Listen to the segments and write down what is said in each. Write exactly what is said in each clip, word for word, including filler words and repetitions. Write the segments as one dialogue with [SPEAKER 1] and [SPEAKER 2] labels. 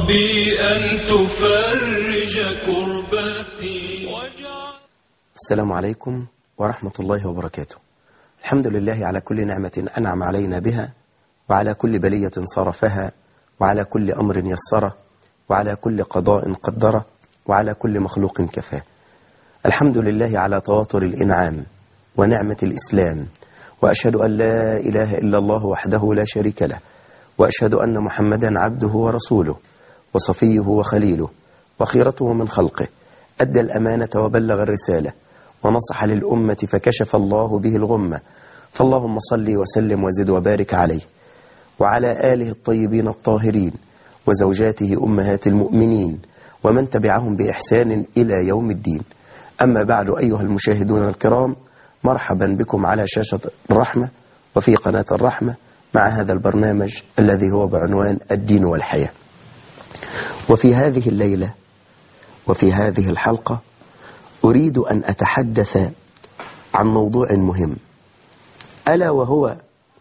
[SPEAKER 1] ربي أن تفرج كربتي.
[SPEAKER 2] السلام عليكم ورحمة الله وبركاته. الحمد لله على كل نعمة أنعم علينا بها، وعلى كل بلية صرفها، وعلى كل أمر يسره، وعلى كل قضاء قدره، وعلى كل مخلوق كفاه. الحمد لله على تواتر الإنعام ونعمة الإسلام، وأشهد أن لا إله إلا الله وحده لا شريك له، وأشهد أن محمدا عبده ورسوله وصفيه وخليله وخيرته من خلقه، أدى الأمانة وبلغ الرسالة ونصح للأمة فكشف الله به الغمة. فاللهم صل وسلم وزد وبارك عليه وعلى آله الطيبين الطاهرين وزوجاته أمهات المؤمنين ومن تبعهم بإحسان إلى يوم الدين. أما بعد، أيها المشاهدون الكرام، مرحبا بكم على شاشة الرحمة وفي قناة الرحمة مع هذا البرنامج الذي هو بعنوان الدين والحياة. وفي هذه الليلة وفي هذه الحلقة أريد أن أتحدث عن موضوع مهم، ألا وهو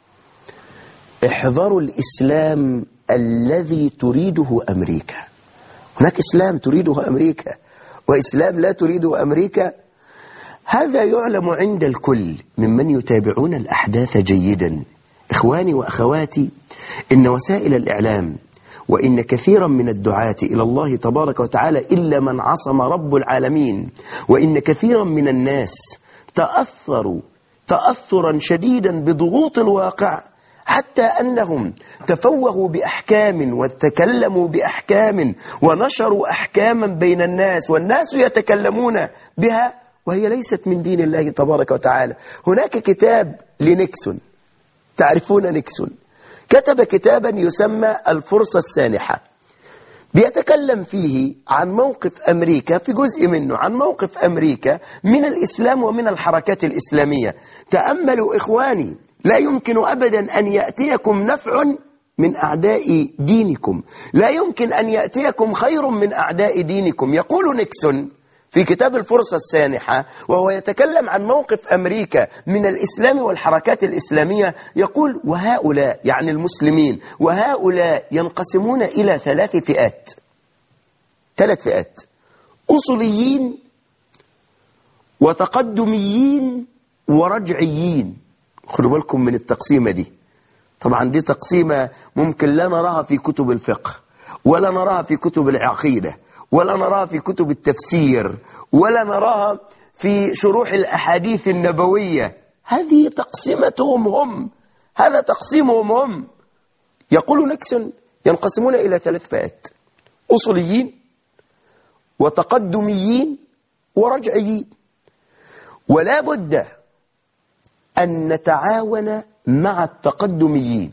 [SPEAKER 2] احذر الإسلام الذي تريده أمريكا. هناك إسلام تريده أمريكا وإسلام لا تريده أمريكا. هذا يعلم عند الكل ممن يتابعون الأحداث جيدا. إخواني وأخواتي، إن وسائل الإعلام وإن كثيرا من الدعاة إلى الله تبارك وتعالى إلا من عصم رب العالمين، وإن كثيرا من الناس تأثروا تأثرا شديدا بضغوط الواقع، حتى أنهم تفوهوا بأحكام وتكلموا بأحكام ونشروا أحكاما بين الناس، والناس يتكلمون بها وهي ليست من دين الله تبارك وتعالى. هناك كتاب لنيكسون، تعرفون نيكسون، كتب كتابا يسمى الفرصة السانحة، بيتكلم فيه عن موقف أمريكا، في جزء منه عن موقف أمريكا من الإسلام ومن الحركات الإسلامية. تأملوا إخواني، لا يمكن أبدا أن يأتيكم نفع من أعداء دينكم، لا يمكن أن يأتيكم خير من أعداء دينكم. يقول نيكسون في كتاب الفرصة السانحة وهو يتكلم عن موقف أمريكا من الإسلام والحركات الإسلامية، يقول: وهؤلاء يعني المسلمين، وهؤلاء ينقسمون إلى ثلاث فئات ثلاث فئات أصوليين وتقدميين ورجعيين. خلوا بالكم من التقسيمة دي. طبعا دي تقسيمة ممكن لا نراها في كتب الفقه، ولا نراها في كتب العقيدة، ولا نراها في كتب التفسير، ولا نراها في شروح الأحاديث النبوية. هذه تقسيمتهم هم، هذا تقسيمهم هم. يقول نيكسون: ينقسمون إلى ثلاث فئات: أصوليين وتقدميين ورجعيين. ولا بد أن نتعاون مع التقدميين،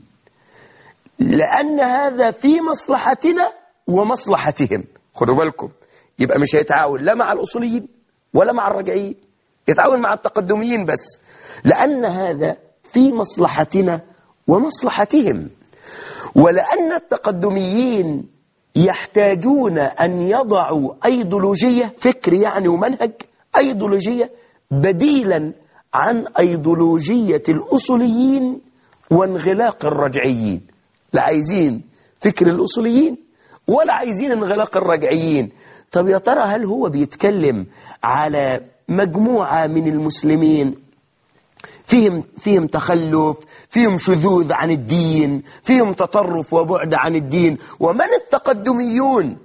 [SPEAKER 2] لأن هذا في مصلحتنا ومصلحتهم. خدوا بالكم، يبقى مش هيتعاون لا مع الأصوليين ولا مع الرجعيين، يتعاون مع التقدميين بس، لأن هذا في مصلحتنا ومصلحتهم. ولأن التقدميين يحتاجون أن يضعوا أيديولوجية، فكر يعني ومنهج، أيديولوجية بديلا عن أيديولوجية الأصوليين وانغلاق الرجعيين. لا عايزين فكر الأصوليين ولا عايزين انغلاق الرجعيين. طب يا ترى هل هو بيتكلم على مجموعة من المسلمين فيهم فيهم تخلف، فيهم شذوذ عن الدين، فيهم تطرف وبعد عن الدين؟ ومن التقدميون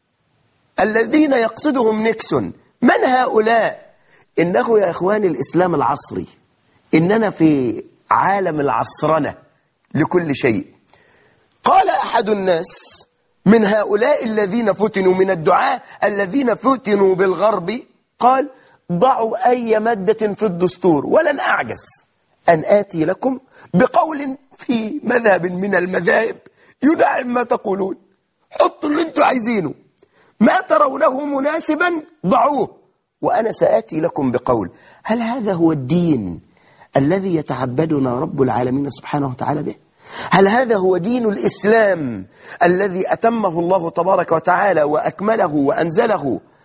[SPEAKER 2] الذين يقصدهم نيكسون؟ من هؤلاء؟ إنه يا إخواني الإسلام العصري، إننا في عالم العصرنة لكل شيء. قال أحد الناس من هؤلاء الذين فتنوا من الدعاة الذين فتنوا بالغرب، قال: ضعوا أي مادة في الدستور ولن أعجز أن آتي لكم بقول في مذهب من المذاهب يدعم ما تقولون. حطوا اللي انتوا عايزينه، ما ترونه مناسبا ضعوه، وأنا سآتي لكم بقول. هل هذا هو الدين الذي يتعبدنا رب العالمين سبحانه وتعالى به؟ هل هذا هو دين الإسلام الذي أتمه الله تبارك وتعالى وأكمله وأنزله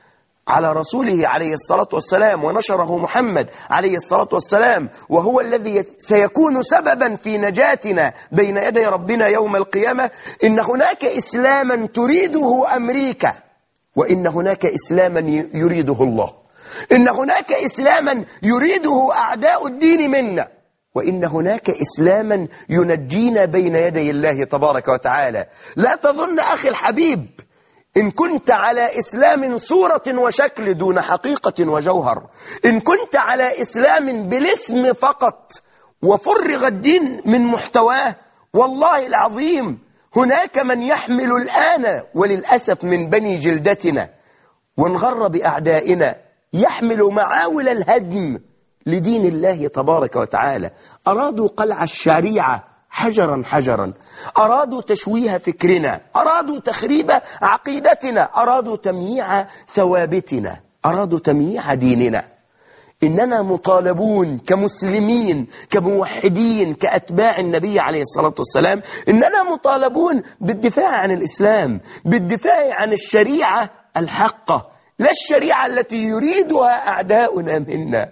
[SPEAKER 2] على رسوله عليه الصلاة والسلام ونشره محمد عليه الصلاة والسلام، وهو الذي سيكون سببا في نجاتنا بين يدي ربنا يوم القيامة، إن هناك إسلاما تريده أمريكا، وإن هناك إسلاما يريده الله، إن هناك إسلاما يريده أعداء الدين منا، وإن هناك إسلاما ينجينا بين يدي الله تبارك وتعالى. لا تظن أخي الحبيب إن كنت على إسلام صورة وشكل دون حقيقة وجوهر، إن كنت على إسلام بالاسم فقط وفرغ الدين من محتواه، والله العظيم هناك من يحمل الآن وللأسف من بني جلدتنا وانغر بأعدائنا يحمل معاول الهدم لدين الله تبارك وتعالى. أرادوا قلع الشريعة حجرا حجرا، أرادوا تشويه فكرنا، أرادوا تخريب عقيدتنا، أرادوا تمييع ثوابتنا، أرادوا تمييع ديننا. إننا مطالبون كمسلمين كموحدين كأتباع النبي عليه الصلاة والسلام، إننا مطالبون بالدفاع عن الإسلام، بالدفاع عن الشريعة الحقة، لا الشريعة التي يريدها أعداؤنا منا.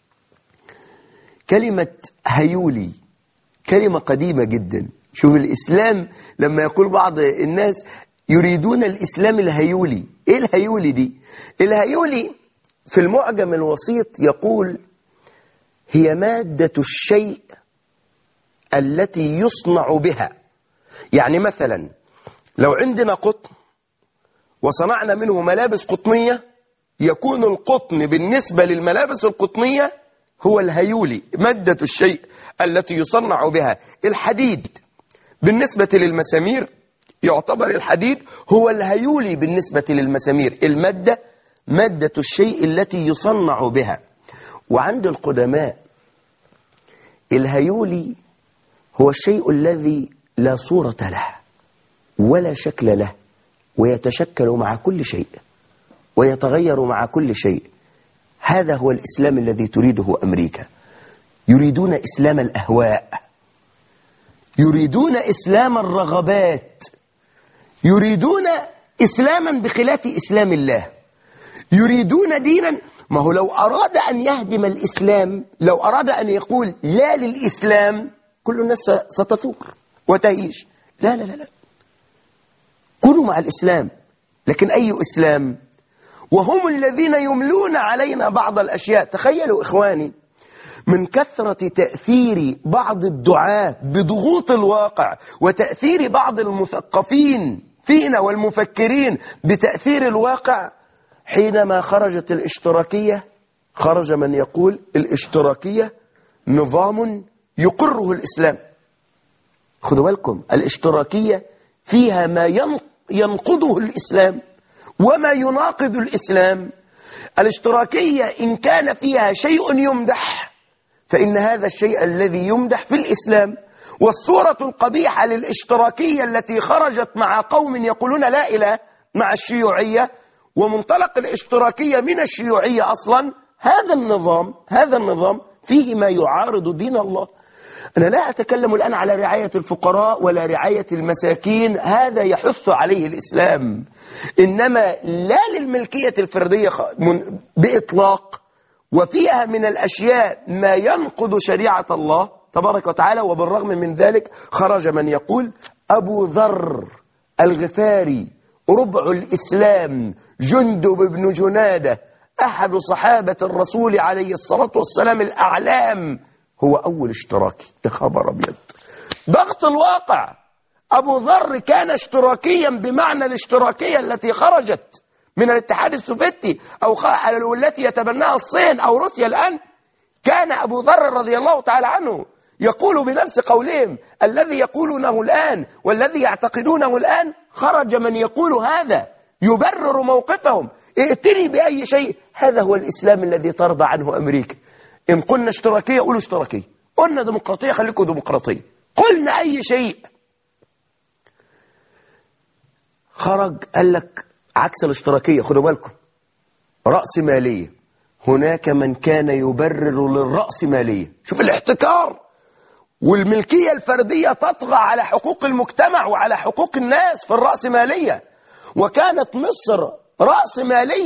[SPEAKER 2] كلمة هيولي كلمة قديمة جدا. شوف الإسلام لما يقول بعض الناس يريدون الإسلام الهيولي. إيه الهيولي دي؟ الهيولي في المعجم الوسيط يقول هي مادة الشيء التي يصنع بها. يعني مثلا لو عندنا قطن وصنعنا منه ملابس قطنية، يكون القطن بالنسبة للملابس القطنية هو الهيولي، مادة الشيء التي يصنع بها. الحديد بالنسبة للمسامير يعتبر الحديد هو الهيولي بالنسبة للمسامير، المادة مادة الشيء التي يصنع بها. وعند القدماء الهيولي هو الشيء الذي لا صورة له ولا شكل له، ويتشكل مع كل شيء ويتغير مع كل شيء. هذا هو الإسلام الذي تريده أمريكا. يريدون إسلام الأهواء، يريدون إسلام الرغبات، يريدون إسلاما بخلاف إسلام الله، يريدون دينا. ما هو لو أراد أن يهدم الإسلام، لو أراد أن يقول لا للإسلام، كل الناس ستثور وتعيش. لا لا لا لا، كونوا مع الإسلام. لكن أي إسلام؟ وهم الذين يملون علينا بعض الأشياء. تخيلوا إخواني من كثرة تأثير بعض الدعاة بضغوط الواقع، وتأثير بعض المثقفين فينا والمفكرين بتأثير الواقع، حينما خرجت الاشتراكية خرج من يقول الاشتراكية نظام يقره الإسلام. خذوا بالكم، الاشتراكية فيها ما ينقضه الإسلام وما يناقض الإسلام. الاشتراكية إن كان فيها شيء يمدح فإن هذا الشيء الذي يمدح في الإسلام. والصورة القبيحة للاشتراكية التي خرجت مع قوم يقولون لا إله مع الشيوعية، ومنطلق الاشتراكية من الشيوعية أصلا، هذا النظام هذا النظام فيه ما يعارض دين الله. أنا لا أتكلم الآن على رعاية الفقراء ولا رعاية المساكين، هذا يحث عليه الإسلام، إنما لا للملكية الفردية بإطلاق. وفيها من الأشياء ما ينقض شريعة الله تبارك وتعالى. وبالرغم من ذلك خرج من يقول أبو ذر الغفاري ربع الإسلام جندب بن جنادة أحد صحابة الرسول عليه الصلاة والسلام الأعلام هو أول اشتراكي. يا خبر أبيض، ضغط الواقع. أبو ذر كان اشتراكيا بمعنى الاشتراكية التي خرجت من الاتحاد السوفيتي أو التي يتبناها الصين أو روسيا الآن. كان أبو ذر رضي الله تعالى عنه يقول بنفس قولهم الذي يقولونه الآن والذي يعتقدونه الآن. خرج من يقول هذا يبرر موقفهم. ائتني بأي شيء. هذا هو الإسلام الذي ترضى عنه أمريكا. إن قلنا اشتراكية قولوا اشتراكية، قلنا ديمقراطية خليكم ديمقراطية، قلنا أي شيء. خرج قال لك عكس الاشتراكية، خدوا بالكم، رأس مالية. هناك من كان يبرر للرأس مالية. شوف الاحتكار والملكية الفردية تطغى على حقوق المجتمع وعلى حقوق الناس في الرأس مالية. وكانت مصر رأس مالية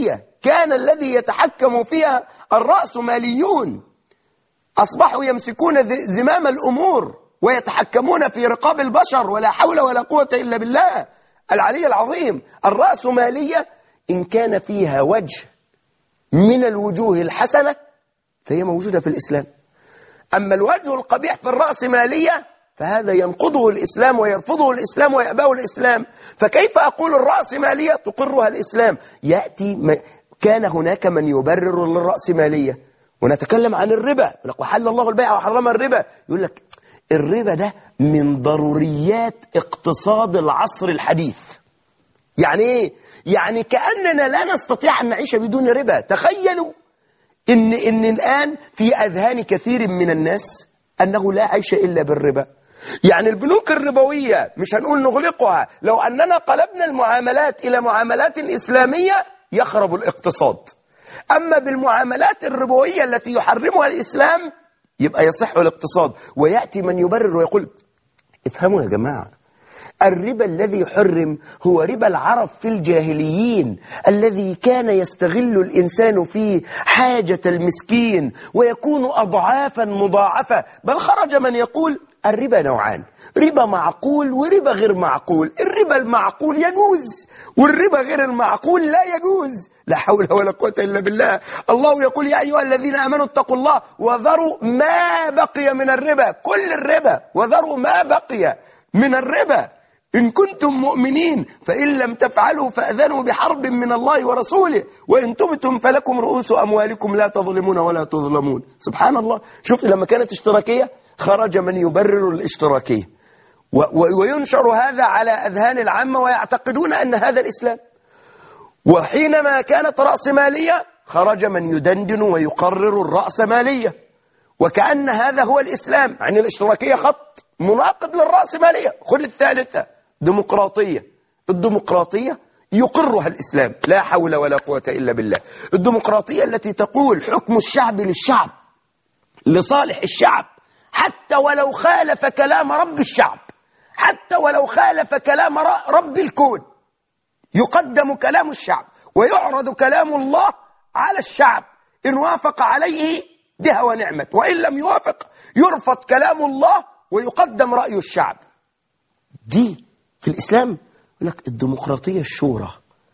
[SPEAKER 2] كان الذي يتحكم فيها الرأسماليون، أصبحوا يمسكون زمام الأمور ويتحكمون في رقاب البشر، ولا حول ولا قوة إلا بالله العلي العظيم. الرأسمالية إن كان فيها وجه من الوجوه الحسنة فهي موجودة في الإسلام، أما الوجه القبيح في الرأسمالية فهذا ينقضه الإسلام ويرفضه الإسلام ويأباه الإسلام. فكيف أقول الرأسمالية تقرها الإسلام؟ يأتي م... كان هناك من يبرر للرأسمالية، ونتكلم عن الربا، وحل الله البيع وحرم الربا، يقول لك الربا ده من ضروريات اقتصاد العصر الحديث. يعني إيه؟ يعني كأننا لا نستطيع أن نعيش بدون ربا. تخيلوا إن, إن الآن في أذهان كثير من الناس أنه لا عيش إلا بالربا. يعني البنوك الربوية مش هنقول نغلقها، لو أننا قلبنا المعاملات إلى معاملات إسلامية يخرب الاقتصاد. أما بالمعاملات الربوية التي يحرمها الإسلام يبقى يصح الاقتصاد. ويأتي من يبرر ويقول افهموا يا جماعة، الربا الذي يحرم هو ربا العرب في الجاهليين، الذي كان يستغل الإنسان فيه حاجة المسكين ويكون أضعافا مضاعفة. بل خرج من يقول الربا نوعان، ربا معقول وربا غير معقول. الربا المعقول يجوز والربا غير المعقول لا يجوز. لا حول ولا قوة إلا بالله. الله يقول يا أيها الذين آمنوا اتقوا الله وذروا ما بقي من الربا، كل الربا، وذروا ما بقي من الربا إن كنتم مؤمنين، فإن لم تفعلوا فأذنوا بحرب من الله ورسوله وإن تبتم فلكم رؤوس أموالكم لا تظلمون ولا تظلمون. سبحان الله. شوف لما كانت اشتراكية خرج من يبرر الاشتراكية وينشر هذا على أذهان العامة ويعتقدون أن هذا الإسلام. وحينما كانت رأسمالية خرج من يدندن ويقرر الرأسمالية وكأن هذا هو الإسلام. يعني الاشتراكية خط مناقض للرأسمالية. خذ الثالثة ديمقراطية. الديمقراطية يقرها الإسلام، لا حول ولا قوة إلا بالله. الديمقراطية التي تقول حكم الشعب للشعب لصالح الشعب، حتى ولو خالف كلام رب الشعب، حتى ولو خالف كلام رب الكون، يقدم كلام الشعب ويعرض كلام الله على الشعب، إن وافق عليه بها ونعمت، وإن لم يوافق يرفض كلام الله ويقدم رأي الشعب. دي في الإسلام يقول لك الديمقراطية الشورى.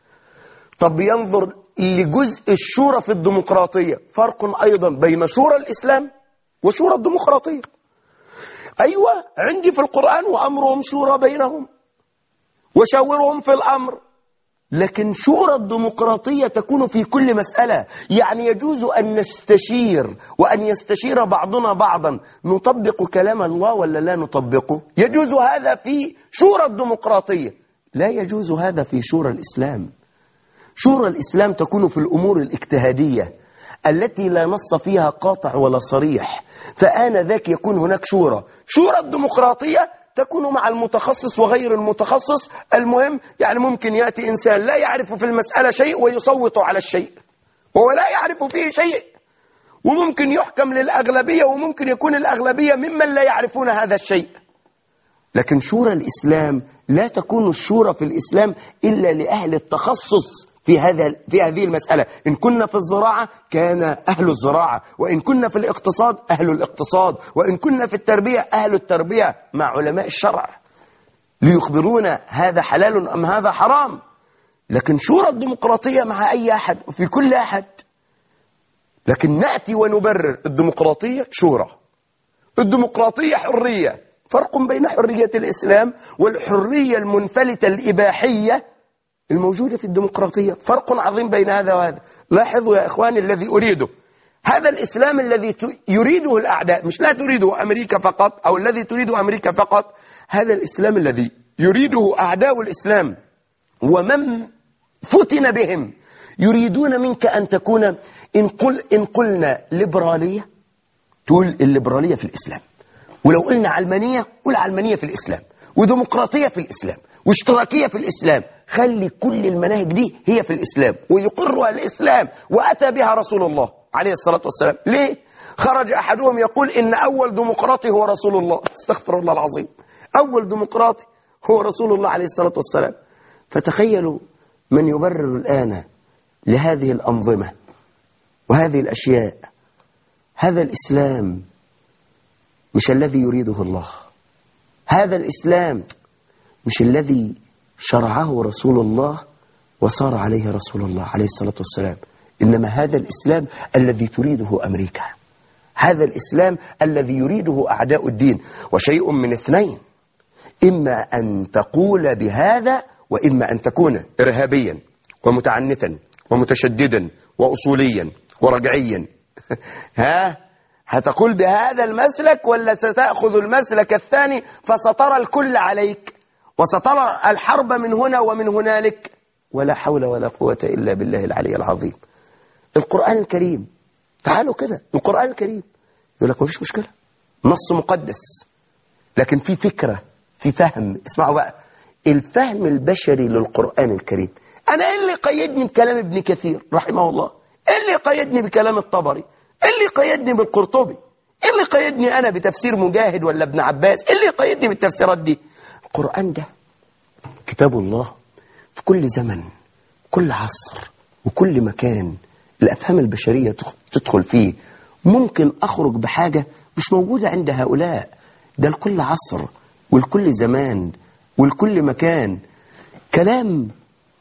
[SPEAKER 2] طب ينظر لجزء الشورى في الديمقراطية، فرق أيضا بين شورى الإسلام وشورى الديمقراطية. أيوة عندي في القرآن وأمرهم شورى بينهم وشاورهم في الأمر، لكن شورى الديمقراطية تكون في كل مسألة. يعني يجوز أن نستشير وأن يستشير بعضنا بعضا، نطبق كلام الله ولا لا نطبقه؟ يجوز هذا في شورى الديمقراطية، لا يجوز هذا في شورى الإسلام. شورى الإسلام تكون في الأمور الاجتهادية التي لا نص فيها قاطع ولا صريح، فآنذاك يكون هناك شورى. شورى الديمقراطية تكون مع المتخصص وغير المتخصص. المهم يعني ممكن يأتي إنسان لا يعرف في المسألة شيء ويصوت على الشيء وهو لا يعرف فيه شيء، وممكن يحكم للأغلبية وممكن يكون الأغلبية ممن لا يعرفون هذا الشيء. لكن شورى الإسلام لا تكون الشورى في الإسلام إلا لأهل التخصص في هذا في هذه المسألة. إن كنا في الزراعة كان أهل الزراعة، وإن كنا في الاقتصاد أهل الاقتصاد، وإن كنا في التربية أهل التربية مع علماء الشرع ليخبرونا هذا حلال أم هذا حرام. لكن شورى الديمقراطية مع أي أحد وفي كل أحد. لكن نأتي ونبرر الديمقراطية شورى، الديمقراطية حرية. فرق بين حرية الإسلام والحرية المنفلتة الإباحية الموجودة في الديمقراطية. فرق عظيم بين هذا وهذا. لاحظوا يا إخواني الذي أريده، هذا الإسلام الذي يريده الأعداء، مش لا تريده أمريكا فقط أو الذي تريده أمريكا فقط، هذا الإسلام الذي يريده أعداء الإسلام ومن فتن بهم يريدون منك أن تكون إن, قل إن قلنا ليبرالية تقول الليبرالية في الإسلام، ولو قلنا علمانية قول علمانية في الإسلام، وديمقراطية في الإسلام، واشتراكية في الإسلام. خلي كل المناهج دي هي في الإسلام ويقرها الإسلام وأتى بها رسول الله عليه الصلاة والسلام. ليه؟ خرج أحدهم يقول إن أول ديمقراطي هو رسول الله. استغفر الله العظيم. أول ديمقراطي هو رسول الله عليه الصلاة والسلام. فتخيلوا من يبرر الآن لهذه الأنظمة وهذه الأشياء. هذا الإسلام مش الذي يريده الله، هذا الإسلام مش الذي شرعه رسول الله وصار عليه رسول الله عليه الصلاة والسلام، إنما هذا الإسلام الذي تريده أمريكا، هذا الإسلام الذي يريده أعداء الدين. وشيء من اثنين، إما أن تقول بهذا وإما أن تكون إرهابيا ومتعنتا ومتشددا وأصوليا ورجعيا. ها هتقول بهذا المسلك ولا ستأخذ المسلك الثاني فسترى الكل عليك وسترى الحرب من هنا ومن هنالك؟ ولا حول ولا قوة إلا بالله العلي العظيم. القرآن الكريم، تعالوا كده، القرآن الكريم يقول لك ما فيش مشكلة، نص مقدس، لكن في فكرة، في فهم. اسمعوا بقى، الفهم البشري للقرآن الكريم. أنا إيه اللي قيدني بكلام ابن كثير رحمه الله؟ إيه اللي قيدني بكلام الطبري؟ إيه اللي قيدني بالقرطبي؟ إيه اللي قيدني أنا بتفسير مجاهد ولا ابن عباس؟ إيه اللي قيدني بالتفسيرات دي؟ القرآن ده كتاب الله في كل زمن، كل عصر وكل مكان الأفهام البشرية تدخل فيه. ممكن أخرج بحاجة مش موجودة عند هؤلاء، ده لكل عصر ولكل زمان ولكل مكان. كلام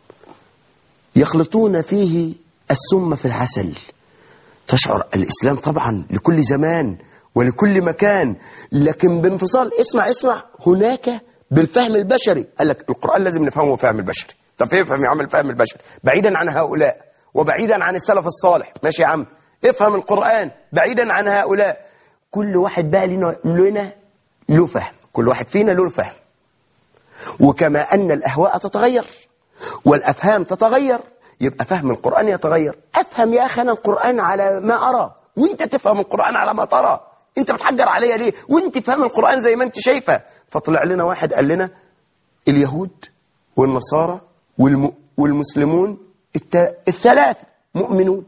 [SPEAKER 2] يخلطون فيه السم في العسل. تشعر الإسلام طبعا لكل زمان ولكل مكان، لكن بانفصال. اسمع اسمع، هناك بالفهم البشري. قال لك القرآن لازم نفهمه فهم البشري. طب يفهم يا عم الفهم البشري بعيدا عن هؤلاء وبعيدا عن السلف الصالح. ماشي يا عم، افهم القرآن بعيدا عن هؤلاء. كل واحد بقى لنا لنا له فهم، كل واحد فينا له فهم. وكما أن الأهواء تتغير والأفهام تتغير، يبقى فهم القرآن يتغير. أفهم يا أخي أنا القرآن على ما أرى، وانت تفهم القرآن على ما ترى. انت بتحجر عليا ليه وانت فهم القرآن زي ما انت شايفه؟ فطلع لنا واحد قال لنا اليهود والنصارى والم... والمسلمون الت... الثلاث مؤمنون.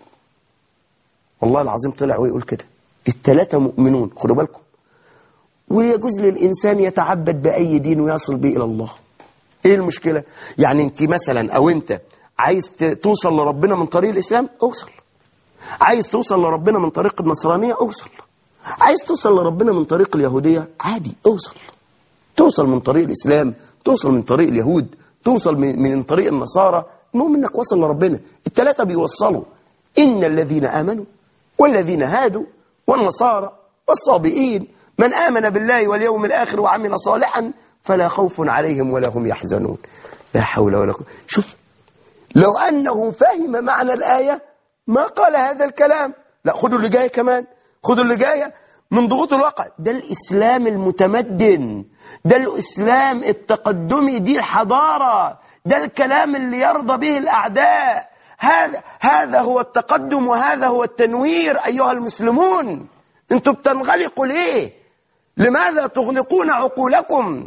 [SPEAKER 2] والله العظيم طلع ويقول كده، الثلاثة مؤمنون. خدوا بالكم، ويجوز للإنسان يتعبد بأي دين ويصل به إلى الله. إيه المشكلة؟ يعني أنت مثلا أو أنت عايز توصل لربنا من طريق الإسلام، أوصل. عايز توصل لربنا من طريق النصرانية، أوصل. عايز توصل لربنا من طريق اليهودية، عادي، أوصل. توصل من طريق الإسلام، توصل من طريق اليهود، توصل من, من طريق النصارى، المهم أنك وصل لربنا. الثلاثة بيوصلوا. إن الذين آمنوا والذين هادوا والنصارى والصابئين من آمن بالله واليوم الآخر وعمل صالحا فلا خوف عليهم ولا هم يحزنون. لا حول ولا قوة. شوف، لو أنه فهم معنى الآية ما قال هذا الكلام. لا، خدوا اللي جاي كمان، خدوا اللي جاية من ضغوط الواقع. ده الإسلام المتمدن، ده الإسلام التقدمي، دي الحضارة، ده الكلام اللي يرضى به الأعداء. هذا هذا هو التقدم وهذا هو التنوير. أيها المسلمون، أنتم بتنغلقوا ليه؟ لماذا تغلقون عقولكم؟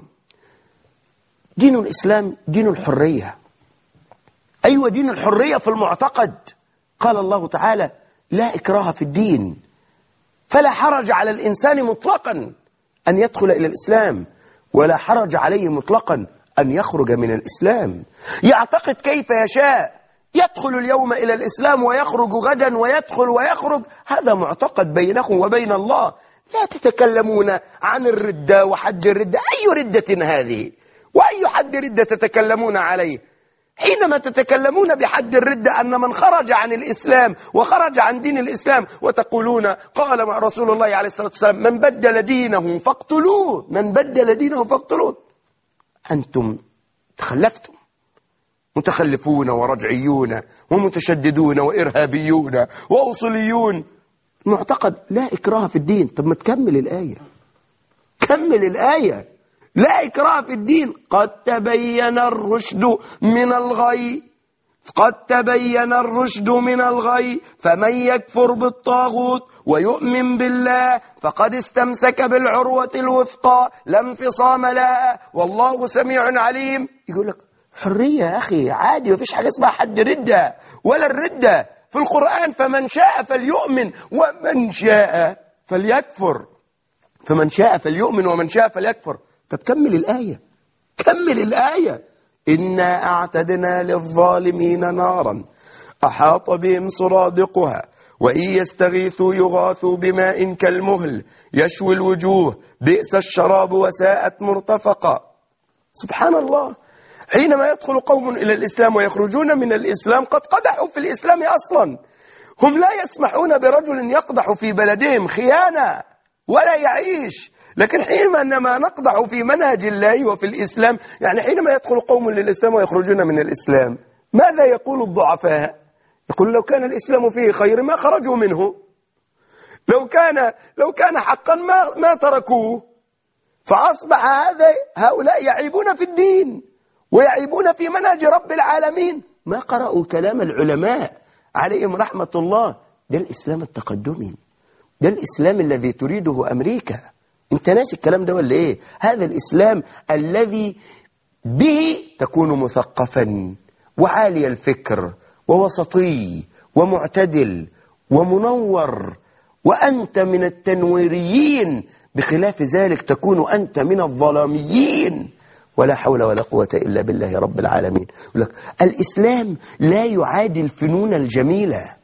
[SPEAKER 2] دين الإسلام دين الحرية. أيوة، دين الحرية في المعتقد. قال الله تعالى لا إكراه في الدين، فلا حرج على الإنسان مطلقا أن يدخل إلى الإسلام، ولا حرج عليه مطلقا أن يخرج من الإسلام. يعتقد كيف يشاء، يدخل اليوم إلى الإسلام ويخرج غدا ويدخل ويخرج، هذا معتقد بينكم وبين الله. لا تتكلمون عن الردة وحد الردة. أي ردة هذه؟ وأي حد ردة تتكلمون عليه؟ حينما تتكلمون بحد الردة أن من خرج عن الإسلام وخرج عن دين الإسلام، وتقولون قال مع رسول الله عليه الصلاة والسلام من بدل دينه فاقتلوه، من بدل دينه فاقتلوه. أنتم تخلفتم، متخلفون ورجعيون ومتشددون وإرهابيون وأصوليون. معتقد لا إكراه في الدين. طب ما تكمل الآية، كمل الآية. لا إكراه في الدين، قد تبين الرشد من الغي، قد تبين الرشد من الغي، فمن يكفر بالطاغوت ويؤمن بالله فقد استمسك بالعروة الوثقى لا انفصام لها والله سميع عليم. يقول لك حرية يا أخي، عادي، ما فيش حاجة اسمها حد ردة ولا الردة في القرآن. فمن شاء فليؤمن ومن شاء فليكفر، فمن شاء فليؤمن ومن شاء فليكفر. طب كمل الآية، كمل الآية. إنا أعتدنا للظالمين نارا أحاط بهم سرادقها، وإن يستغيثوا يغاثوا بماء كالمهل يشوي الوجوه بئس الشراب وساءت مرتفقا. سبحان الله. حينما يدخل قوم إلى الإسلام ويخرجون من الإسلام قد قدحوا في الإسلام أصلا. هم لا يسمحون برجل يقدح في بلدهم خيانة ولا يعيش، لكن حينما نقدح في منهج الله وفي الإسلام، يعني حينما يدخل قوم للإسلام ويخرجون من الإسلام ماذا يقول الضعفاء؟ يقول لو كان الإسلام فيه خير ما خرجوا منه، لو كان لو كان حقا ما ما تركوه. فأصبح هذا هؤلاء يعيبون في الدين ويعيبون في منهج رب العالمين، ما قرأوا كلام العلماء عليهم رحمة الله. ده الإسلام التقدمي، ده الإسلام الذي تريده أمريكا. انت ناسي الكلام ده ولا ايه؟ هذا الإسلام الذي به تكون مثقفا وعالي الفكر ووسطي ومعتدل ومنور، وأنت من التنويريين، بخلاف ذلك تكون أنت من الظلاميين. ولا حول ولا قوة إلا بالله رب العالمين. يقول لك الإسلام لا يعادي الفنون الجميلة.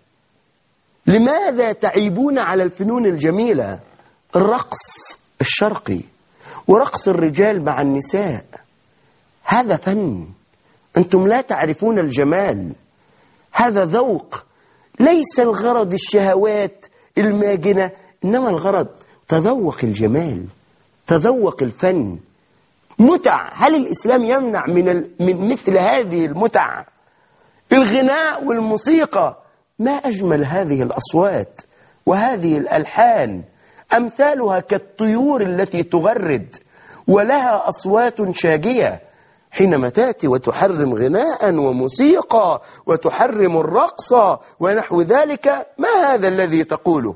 [SPEAKER 2] لماذا تعيبون على الفنون الجميلة؟ الرقص الشرقي ورقص الرجال مع النساء هذا فن، أنتم لا تعرفون الجمال، هذا ذوق. ليس الغرض الشهوات الماجنة، إنما الغرض تذوق الجمال، تذوق الفن. متع، هل الإسلام يمنع من, ال... من مثل هذه المتع؟ الغناء والموسيقى، ما أجمل هذه الأصوات وهذه الألحان، أمثالها كالطيور التي تغرد ولها أصوات شاجية. حينما تأتي وتحرم غناء وموسيقى وتحرم الرقص ونحو ذلك، ما هذا الذي تقوله؟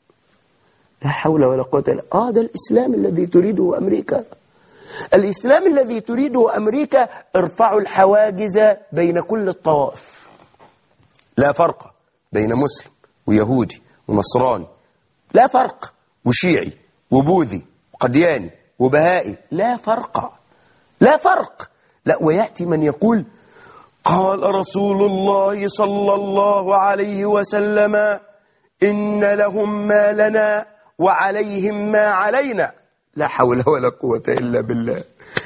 [SPEAKER 2] لا حول ولا قوة إلا بالله. آه ده الإسلام الذي تريده أمريكا. الإسلام الذي تريده أمريكا ارفعوا الحواجز بين كل الطوائف، لا فرق بين مسلم ويهودي ونصراني، لا فرق، وشيعي وبوذي وقدياني وبهائي، لا فرق، لا فرق. لا، ويأتي من يقول قال رسول الله صلى الله عليه وسلم إن لهم ما لنا وعليهم ما علينا. لا حول ولا قوة إلا بالله.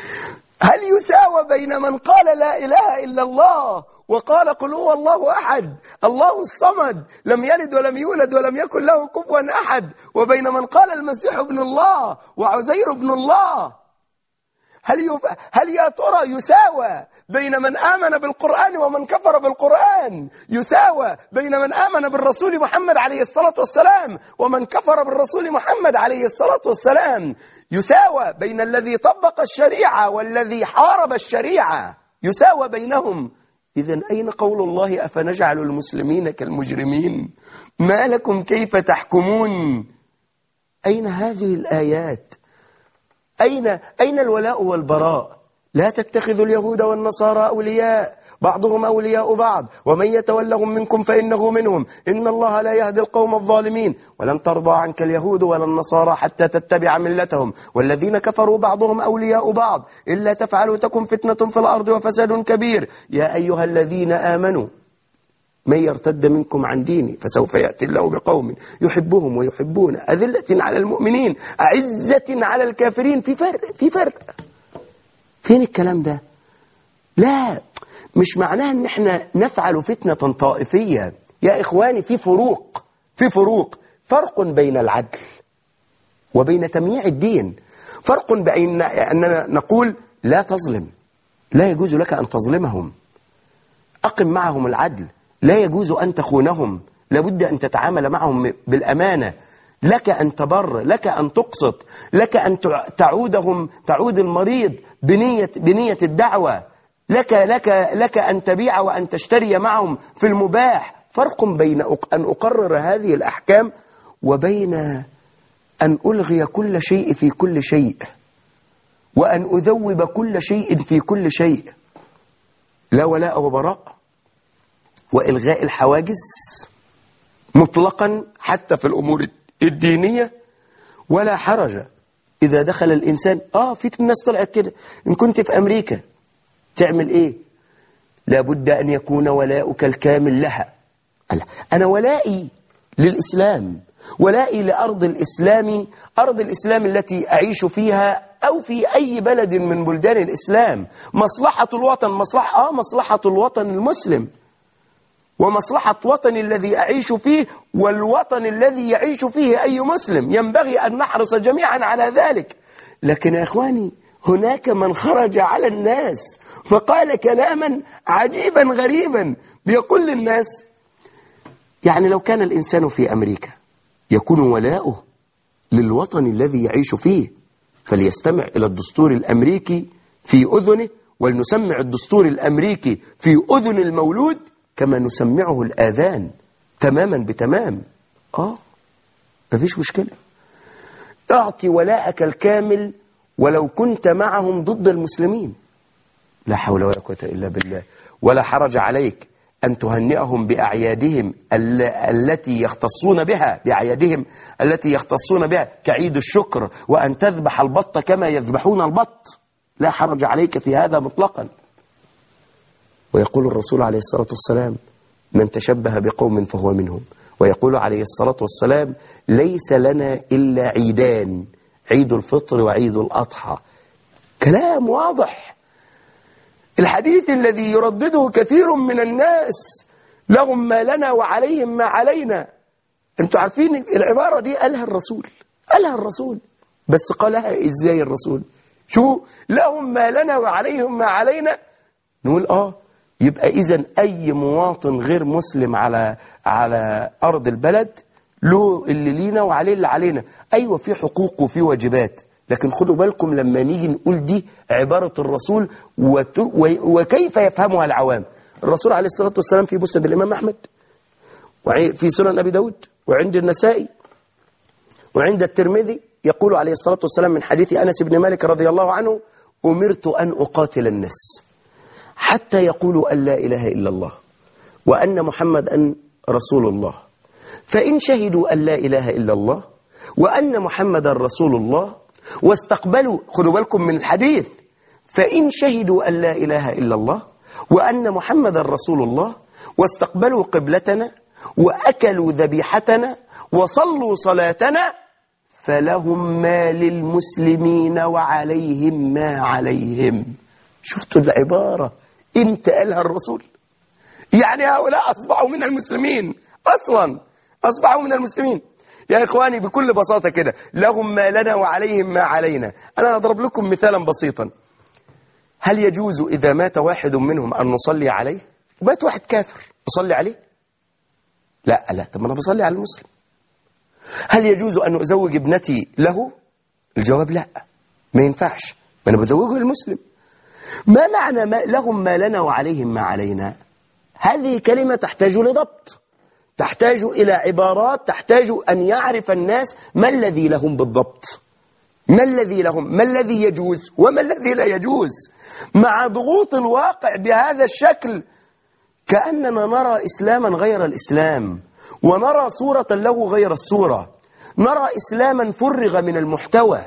[SPEAKER 2] هل يساوى بين من قال لا إله إلا الله وقال قل هو الله أحد الله الصمد لم يلد ولم يولد ولم يكن له كفوا أحد، وبين من قال المسيح ابن الله وعزير ابن الله؟ هل يف... هل يا ترى يساوى بين من آمن بالقرآن ومن كفر بالقرآن؟ يساوى بين من آمن بالرسول محمد عليه الصلاة والسلام ومن كفر بالرسول محمد عليه الصلاة والسلام؟ يساوى بين الذي طبق الشريعة والذي حارب الشريعة، يساوى بينهم. إذن أين قول الله أفنجعل المسلمين كالمجرمين؟ ما لكم كيف تحكمون؟ أين هذه الآيات؟ أين أين الولاء والبراء؟ لا تتخذوا اليهود والنصارى أولياء بعضهم أولياء بعض ومن يتولهم منكم فإنه منهم إن الله لا يهدي القوم الظالمين ولن ترضى عنك اليهود ولا النصارى حتى تتبع ملتهم والذين كفروا بعضهم أولياء بعض إلا تفعلوا تكن فتنة في الأرض وفساد كبير. يا أيها الذين آمنوا من يرتد منكم عن ديني فسوف يأتي الله بقوم يحبهم ويحبون أذلة على المؤمنين أعزة على الكافرين. في فرق، في فرق. فين الكلام ده؟ لا، مش معناها ان احنا نفعل فتنة طائفية يا إخواني. في فروق، في فروق فرق بين العدل وبين تمييع الدين. فرق بين أننا نقول لا تظلم، لا يجوز لك أن تظلمهم، أقم معهم العدل، لا يجوز أن تخونهم، لابد أن تتعامل معهم بالأمانة، لك أن تبر، لك أن تقسط، لك أن تعودهم تعود المريض بنية, بنية الدعوة، لك, لك, لك أن تبيع وأن تشتري معهم في المباح. فرق بين أن أقرر هذه الأحكام وبين أن ألغي كل شيء في كل شيء وأن أذوب كل شيء في كل شيء. لا ولاء وبراء وإلغاء الحواجز مطلقا حتى في الأمور الدينية. ولا حرج إذا دخل الإنسان آه في الناس طلعت كده. إن كنت في أمريكا تعمل إيه؟ لابد أن يكون ولاؤك الكامل لها أنا ولائي للإسلام، ولائي لأرض الإسلام، أرض الإسلام التي أعيش فيها أو في أي بلد من بلدان الإسلام. مصلحة الوطن مصلحة آه مصلحة الوطن المسلم، ومصلحة وطني الذي أعيش فيه والوطن الذي يعيش فيه أي مسلم، ينبغي أن نحرص جميعا على ذلك. لكن يا إخواني، هناك من خرج على الناس فقال كلاما عجيبا غريبا، بيقول للناس يعني لو كان الإنسان في أمريكا يكون ولاؤه للوطن الذي يعيش فيه، فليستمع إلى الدستور الأمريكي في أذنه، ولنسمع الدستور الأمريكي في أذن المولود كما نسمعه الآذان تماما بتمام. آه مفيش مشكلة، أعطي ولاءك الكامل ولو كنت معهم ضد المسلمين، لا حول ولا قوة إلا بالله. ولا حرج عليك أن تهنئهم بأعيادهم ال التي يختصون بها، بأعيادهم التي يختصون بها كعيد الشكر، وأن تذبح البط كما يذبحون البط، لا حرج عليك في هذا مطلقا. ويقول الرسول عليه الصلاة والسلام من تشبه بقوم فهو منهم، ويقول عليه الصلاة والسلام ليس لنا إلا عيدان، عيد الفطر وعيد الأضحى. كلام واضح. الحديث الذي يردده كثير من الناس لهم ما لنا وعليهم ما علينا، انتوا عارفين العبارة دي قالها الرسول، قالها الرسول، بس قالها ازاي الرسول؟ شو لهم ما لنا وعليهم ما علينا؟ نقول اه يبقى إذن أي مواطن غير مسلم على على أرض البلد له اللي لينا وعليه اللي علينا. أيوة في حقوق وفي واجبات، لكن خدوا بالكم لما نيجي نقول دي عبارة الرسول وكيف يفهمها العوام. الرسول عليه الصلاة والسلام في مسند الإمام أحمد، وفي سنن أبي داود، وعند النسائي، وعند الترمذي، يقول عليه الصلاة والسلام من حديث أنس بن مالك رضي الله عنه أمرت أن أقاتل الناس حتى يقولوا أن لا إله إلا الله وأن محمدا رسول الله، فإن شهدوا أن لا إله إلا الله وأن محمدا رسول الله واستقبلوا، خدوا بالكم من الحديث، فإن شهدوا أن لا إله إلا الله وأن محمدا رسول الله واستقبلوا قبلتنا وأكلوا ذبيحتنا وصلوا صلاتنا فلهم ما للمسلمين وعليهم ما عليهم. شفتوا العبارة امتى قالها الرسول؟ يعني هؤلاء أصبحوا من المسلمين، أصلا أصبحوا من المسلمين. يا إخواني بكل بساطة كده، لهم ما لنا وعليهم ما علينا. أنا أضرب لكم مثالا بسيطا. هل يجوز إذا مات واحد منهم أن نصلي عليه؟ ومات واحد كافر أصلي عليه؟ لا لا، طب أنا بصلي على المسلم. هل يجوز أن أزوج ابنتي له؟ الجواب لا، ما ينفعش، ما أنا بزوجه المسلم. ما معنى ما لهم ما لنا وعليهم ما علينا؟ هذه كلمة تحتاج لضبط، تحتاج إلى عبارات، تحتاج أن يعرف الناس ما الذي لهم بالضبط، ما الذي لهم، ما الذي يجوز وما الذي لا يجوز. مع ضغوط الواقع بهذا الشكل كأننا نرى إسلاما غير الإسلام، ونرى صورة له غير الصورة، نرى إسلاما فرغ من المحتوى.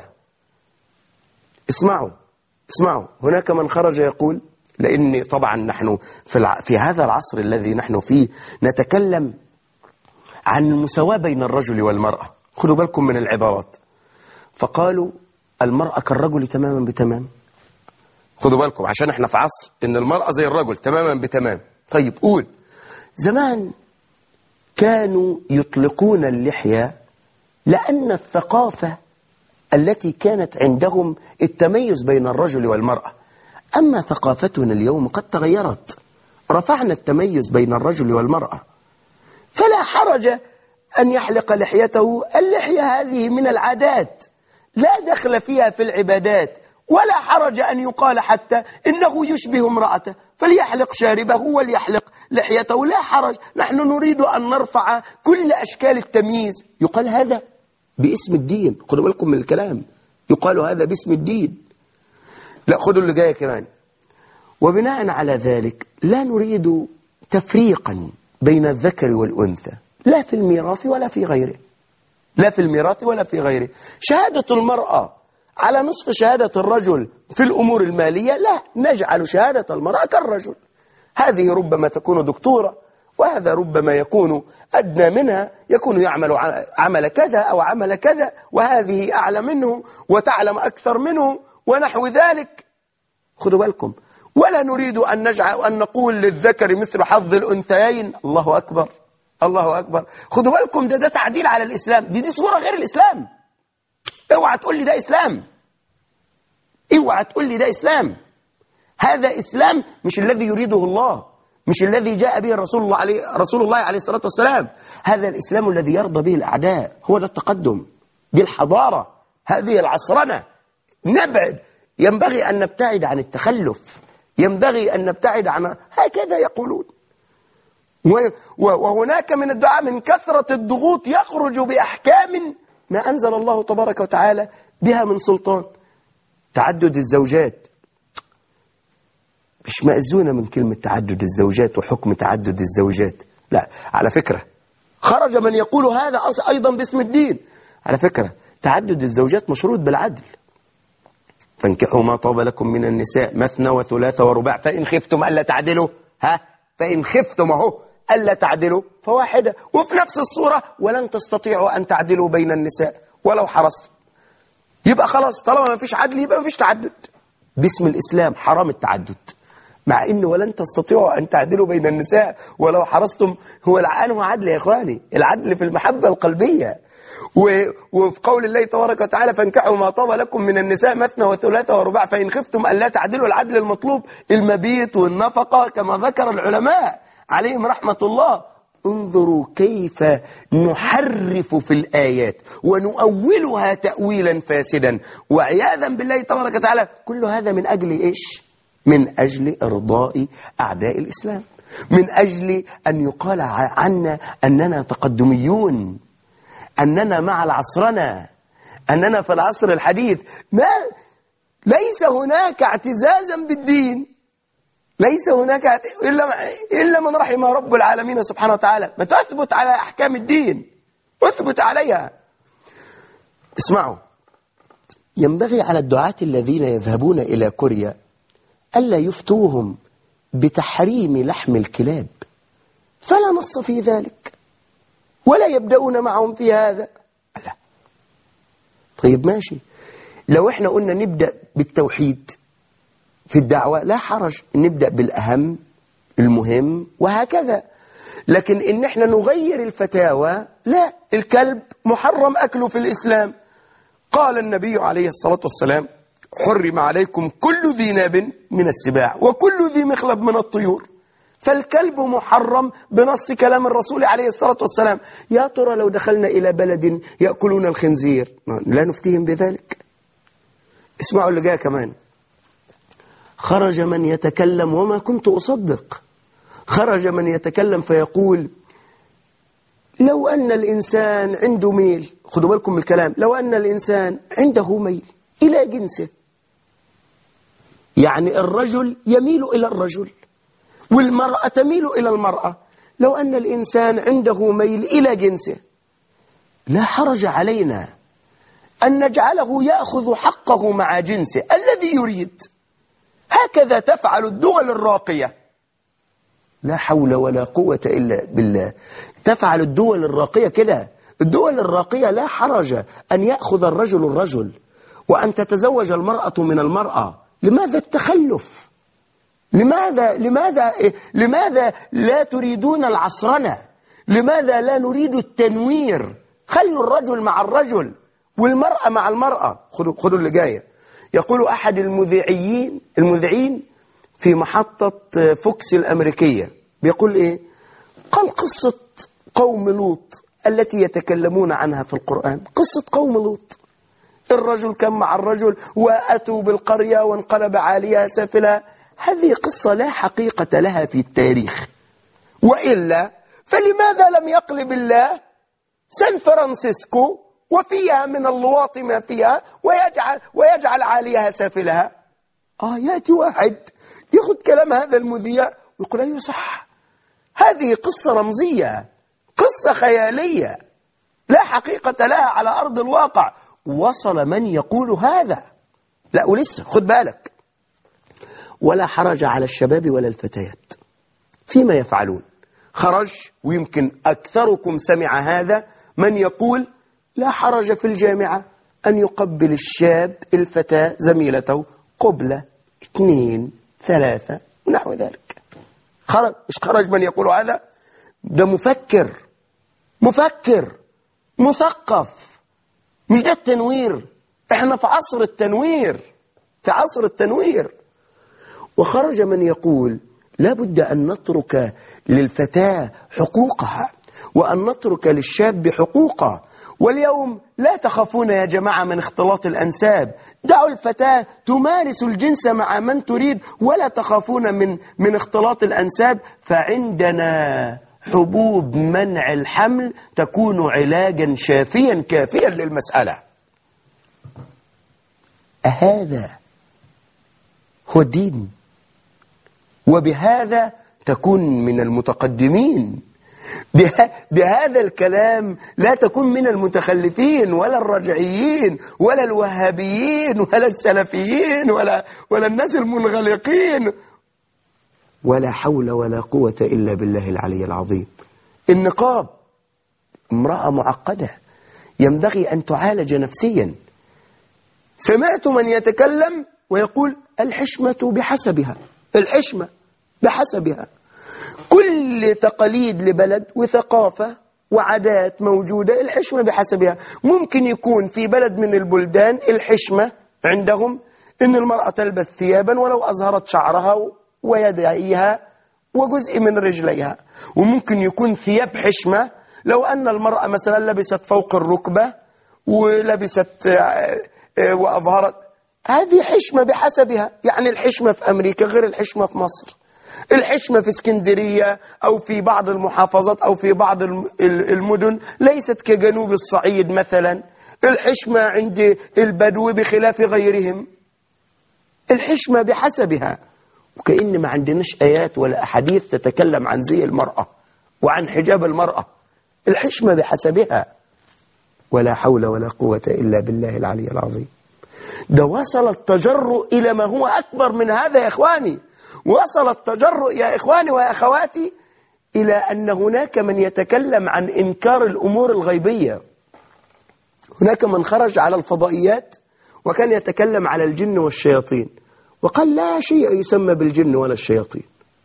[SPEAKER 2] اسمعوا اسمعوا، هناك من خرج يقول، لأن طبعا نحن في, الع... في هذا العصر الذي نحن فيه نتكلم عن المساواة بين الرجل والمرأة، خذوا بالكم من العبارات، فقالوا المرأة كالرجل تماما بتمام. خذوا بالكم عشان احنا في عصر ان المرأة زي الرجل تماما بتمام. طيب قول، زمان كانوا يطلقون اللحية لأن الثقافة التي كانت عندهم التميز بين الرجل والمرأة. أما ثقافتنا اليوم قد تغيرت، رفعنا التميز بين الرجل والمرأة، فلا حرج أن يحلق لحيته. اللحية هذه من العادات لا دخل فيها في العبادات، ولا حرج أن يقال حتى إنه يشبه امرأته فليحلق شاربه وليحلق لحيته، لا حرج. نحن نريد أن نرفع كل أشكال التمييز. يقال هذا باسم الدين، خدوا بالكم من الكلام، يقال هذا باسم الدين. لا، خدوا اللي جاية كمان. وبناء على ذلك لا نريد تفريقا بين الذكر والأنثى، لا في الميراث ولا في غيره، لا في الميراث ولا في غيره. شهادة المرأة على نصف شهادة الرجل في الأمور المالية، لا، نجعل شهادة المرأة كالرجل. هذه ربما تكون دكتورة، وهذا ربما يكون أدنى منها، يكون يعمل عمل كذا أو عمل كذا، وهذه أعلى منه وتعلم أكثر منه ونحو ذلك. خذوا بالكم، ولا نريد أن نجعل أن نقول للذكر مثل حظ الأنثيين. الله أكبر، الله أكبر. خذوا بالكم، ده ده تعديل على الإسلام، دي دي صورة غير الإسلام. اوعى تقول لي ده إسلام، اوعى تقول لي ده إسلام. هذا إسلام مش الذي يريده الله، مش الذي جاء به رسول الله عليه رسول الله عليه الصلاة والسلام. هذا الإسلام الذي يرضى به الأعداء. هو ده التقدم، دي الحضارة، هذه العصرنة. نبعد، ينبغي أن نبتعد عن التخلف، ينبغي أن نبتعد عن هكذا يقولون. وهناك من الدعاء من كثرة الضغوط يخرج بأحكام ما أنزل الله تبارك وتعالى بها من سلطان. تعدد الزوجات، مش مأذونة من كلمة تعدد الزوجات وحكم تعدد الزوجات. لا، على فكرة خرج من يقول هذا أيضا باسم الدين. على فكرة تعدد الزوجات مشروط بالعدل. فانكحوا ما طاب لكم من النساء مثنى وثلاث ورباع فإن خفتم ألا تعدلوا، ها فإن خفتم اهو ألا تعدلوا فواحدة. وفي نفس الصورة ولن تستطيعوا أن تعدلوا بين النساء ولو حرصتم. يبقى خلاص، طالما ما فيش عدل يبقى ما فيش تعدد. باسم الإسلام حرام التعدد، مع إن ولن تستطيعوا أن تعدلوا بين النساء ولو حرصتم. هو العقل هو عدل يا إخواني، العدل في المحبة القلبية. وفي قول الله تبارك وتعالى فانكحوا ما طاب لكم من النساء مثنى وثلاث ورباع فإن خفتم ألا تعدلوا، العدل المطلوب المبيت والنفقة كما ذكر العلماء عليهم رحمة الله. انظروا كيف نحرف في الآيات ونؤولها تأويلا فاسدا، وعياذا بالله تبارك وتعالى. كل هذا من أجل إيش؟ من أجل إرضاء أعداء الإسلام، من أجل أن يقال عنا أننا تقدميون، أننا مع العصرنة، أننا في العصر الحديث. ما ليس هناك اعتزازا بالدين، ليس هناك إلا, إلا من رحم رب العالمين سبحانه وتعالى. ما تثبت على أحكام الدين، اثبت عليها. اسمعوا، ينبغي على الدعاة الذين يذهبون إلى كوريا ألا يفتوهم بتحريم لحم الكلاب، فلا نص في ذلك، ولا يبدأون معهم في هذا. لا، طيب ماشي، لو احنا قلنا نبدأ بالتوحيد في الدعوة لا حرج، نبدأ بالأهم المهم وهكذا. لكن إن احنا نغير الفتاوى لا. الكلب محرم أكله في الإسلام. قال النبي عليه الصلاة والسلام حرم عليكم كل ذي ناب من السباع وكل ذي مخلب من الطيور. فالكلب محرم بنص كلام الرسول عليه الصلاة والسلام. يا ترى لو دخلنا إلى بلد يأكلون الخنزير لا نفتيهم بذلك؟ اسمعوا اللي جاء كمان. خرج من يتكلم وما كنت أصدق، خرج من يتكلم فيقول لو أن الإنسان عنده ميل، خدوا بالكم من الكلام، لو أن الإنسان عنده ميل إلى جنسه، يعني الرجل يميل إلى الرجل والمرأة تميل إلى المرأة، لو أن الإنسان عنده ميل إلى جنسه لا حرج علينا أن نجعله يأخذ حقه مع جنسه الذي يريد. هكذا تفعل الدول الراقية، لا حول ولا قوة إلا بالله. تفعل الدول الراقية كده. الدول الراقية لا حرج أن يأخذ الرجل الرجل وأن تتزوج المرأة من المرأة. لماذا التخلف؟ لماذا لماذا لماذا لا تريدون العصرنة؟ لماذا لا نريد التنوير؟ خلوا الرجل مع الرجل والمرأة مع المرأة. خذوا خذوا اللي جايه. يقول أحد المذيعين المذيعين في محطة فوكس الأمريكية، بيقول إيه؟ قال قصة قوم لوط التي يتكلمون عنها في القرآن، قصة قوم لوط. الرجل كان مع الرجل وأتوا بالقرية وانقلب عاليها سافلها. هذه قصة لا حقيقة لها في التاريخ، وإلا فلماذا لم يقلب الله سان فرانسيسكو وفيها من اللواط ما فيها ويجعل, ويجعل عاليها سافلها؟ آه يأتي واحد ياخذ كلام هذا المذيع ويقول أيوه صح، هذه قصة رمزية، قصة خيالية لا حقيقة لها على أرض الواقع. وصل من يقول هذا. لا ولسه خد بالك، ولا حرج على الشباب ولا الفتيات فيما يفعلون. خرج، ويمكن أكثركم سمع هذا، من يقول لا حرج في الجامعة أن يقبل الشاب الفتاة زميلته قبلة اثنين ثلاثة ونحو ذلك. خرج. مش خرج من يقول هذا؟ ده مفكر مفكر مثقف. مش ده التنوير؟ احنا في عصر التنوير، في عصر التنوير. وخرج من يقول لا بد أن نترك للفتاة حقوقها وأن نترك للشاب حقوقه. واليوم لا تخافون يا جماعة من اختلاط الأنساب، دعوا الفتاة تمارس الجنس مع من تريد ولا تخافون من من اختلاط الأنساب، فعندنا حبوب منع الحمل تكون علاجا شافيا كافيا للمسألة. أهذا هو الدين؟ وبهذا تكون من المتقدمين، به... بهذا الكلام لا تكون من المتخلفين ولا الرجعيين ولا الوهابيين ولا السلفيين ولا, ولا الناس المنغلقين. ولا حول ولا قوة إلا بالله العلي العظيم. النقاب امرأة معقدة ينبغي أن تعالج نفسيا. سمعت من يتكلم ويقول الحشمة بحسبها، الحشمة بحسبها. كل تقاليد لبلد وثقافة وعادات موجودة، الحشمة بحسبها. ممكن يكون في بلد من البلدان الحشمة عندهم إن المرأة تلبس ثيابا ولو أظهرت شعرها ويديها وجزء من رجليها، وممكن يكون ثياب حشمة لو أن المرأة مثلا لبست فوق الركبة ولبست وأظهرت، هذه حشمة بحسبها. يعني الحشمة في أمريكا غير الحشمة في مصر، الحشمة في اسكندرية أو في بعض المحافظات أو في بعض المدن ليست كجنوب الصعيد مثلا. الحشمة عند البدو بخلاف غيرهم، الحشمة بحسبها. وكأن ما عندناش آيات ولا أحاديث تتكلم عن زي المرأة وعن حجاب المرأة. الحشمة بحسبها. ولا حول ولا قوة إلا بالله العلي العظيم. ده وصل التجرؤ إلى ما هو أكبر من هذا يا إخواني. وصل التجرؤ يا إخواني ويا أخواتي إلى أن هناك من يتكلم عن إنكار الأمور الغيبية. هناك من خرج على الفضائيات وكان يتكلم على الجن والشياطين وقال لا شيء يسمى بالجن ولا الشياطين،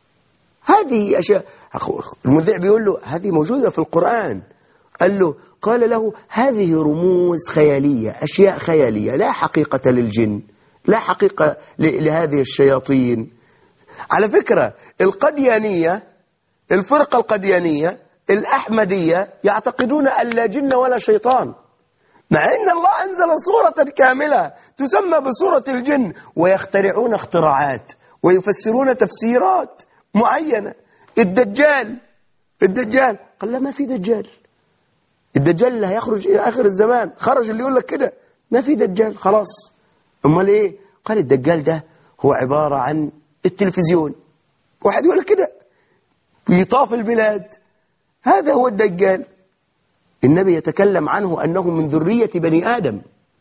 [SPEAKER 2] هذه أشياء. المذيع بيقول له هذه موجودة في القرآن. قال له قال له هذه رموز خيالية، أشياء خيالية، لا حقيقة للجن، لا حقيقة لهذه الشياطين. على فكرة القديانية، الفرقة القديانية الأحمدية يعتقدون أن لا جن ولا شيطان، مع أن الله أنزل صورة كاملة تسمى بصورة الجن، ويخترعون اختراعات ويفسرون تفسيرات معينة. الدجال الدجال قال لا ما في دجال، الدجال اللي هيخرج إلى آخر الزمان، خرج اللي يقول لك كده ما في دجال خلاص. أمال إيه؟ قال الدجال ده هو عبارة عن التلفزيون، واحد يقول لك كده يطاف البلاد، هذا هو الدجال. النبي يتكلم عنه أنه من ذرية بني آدم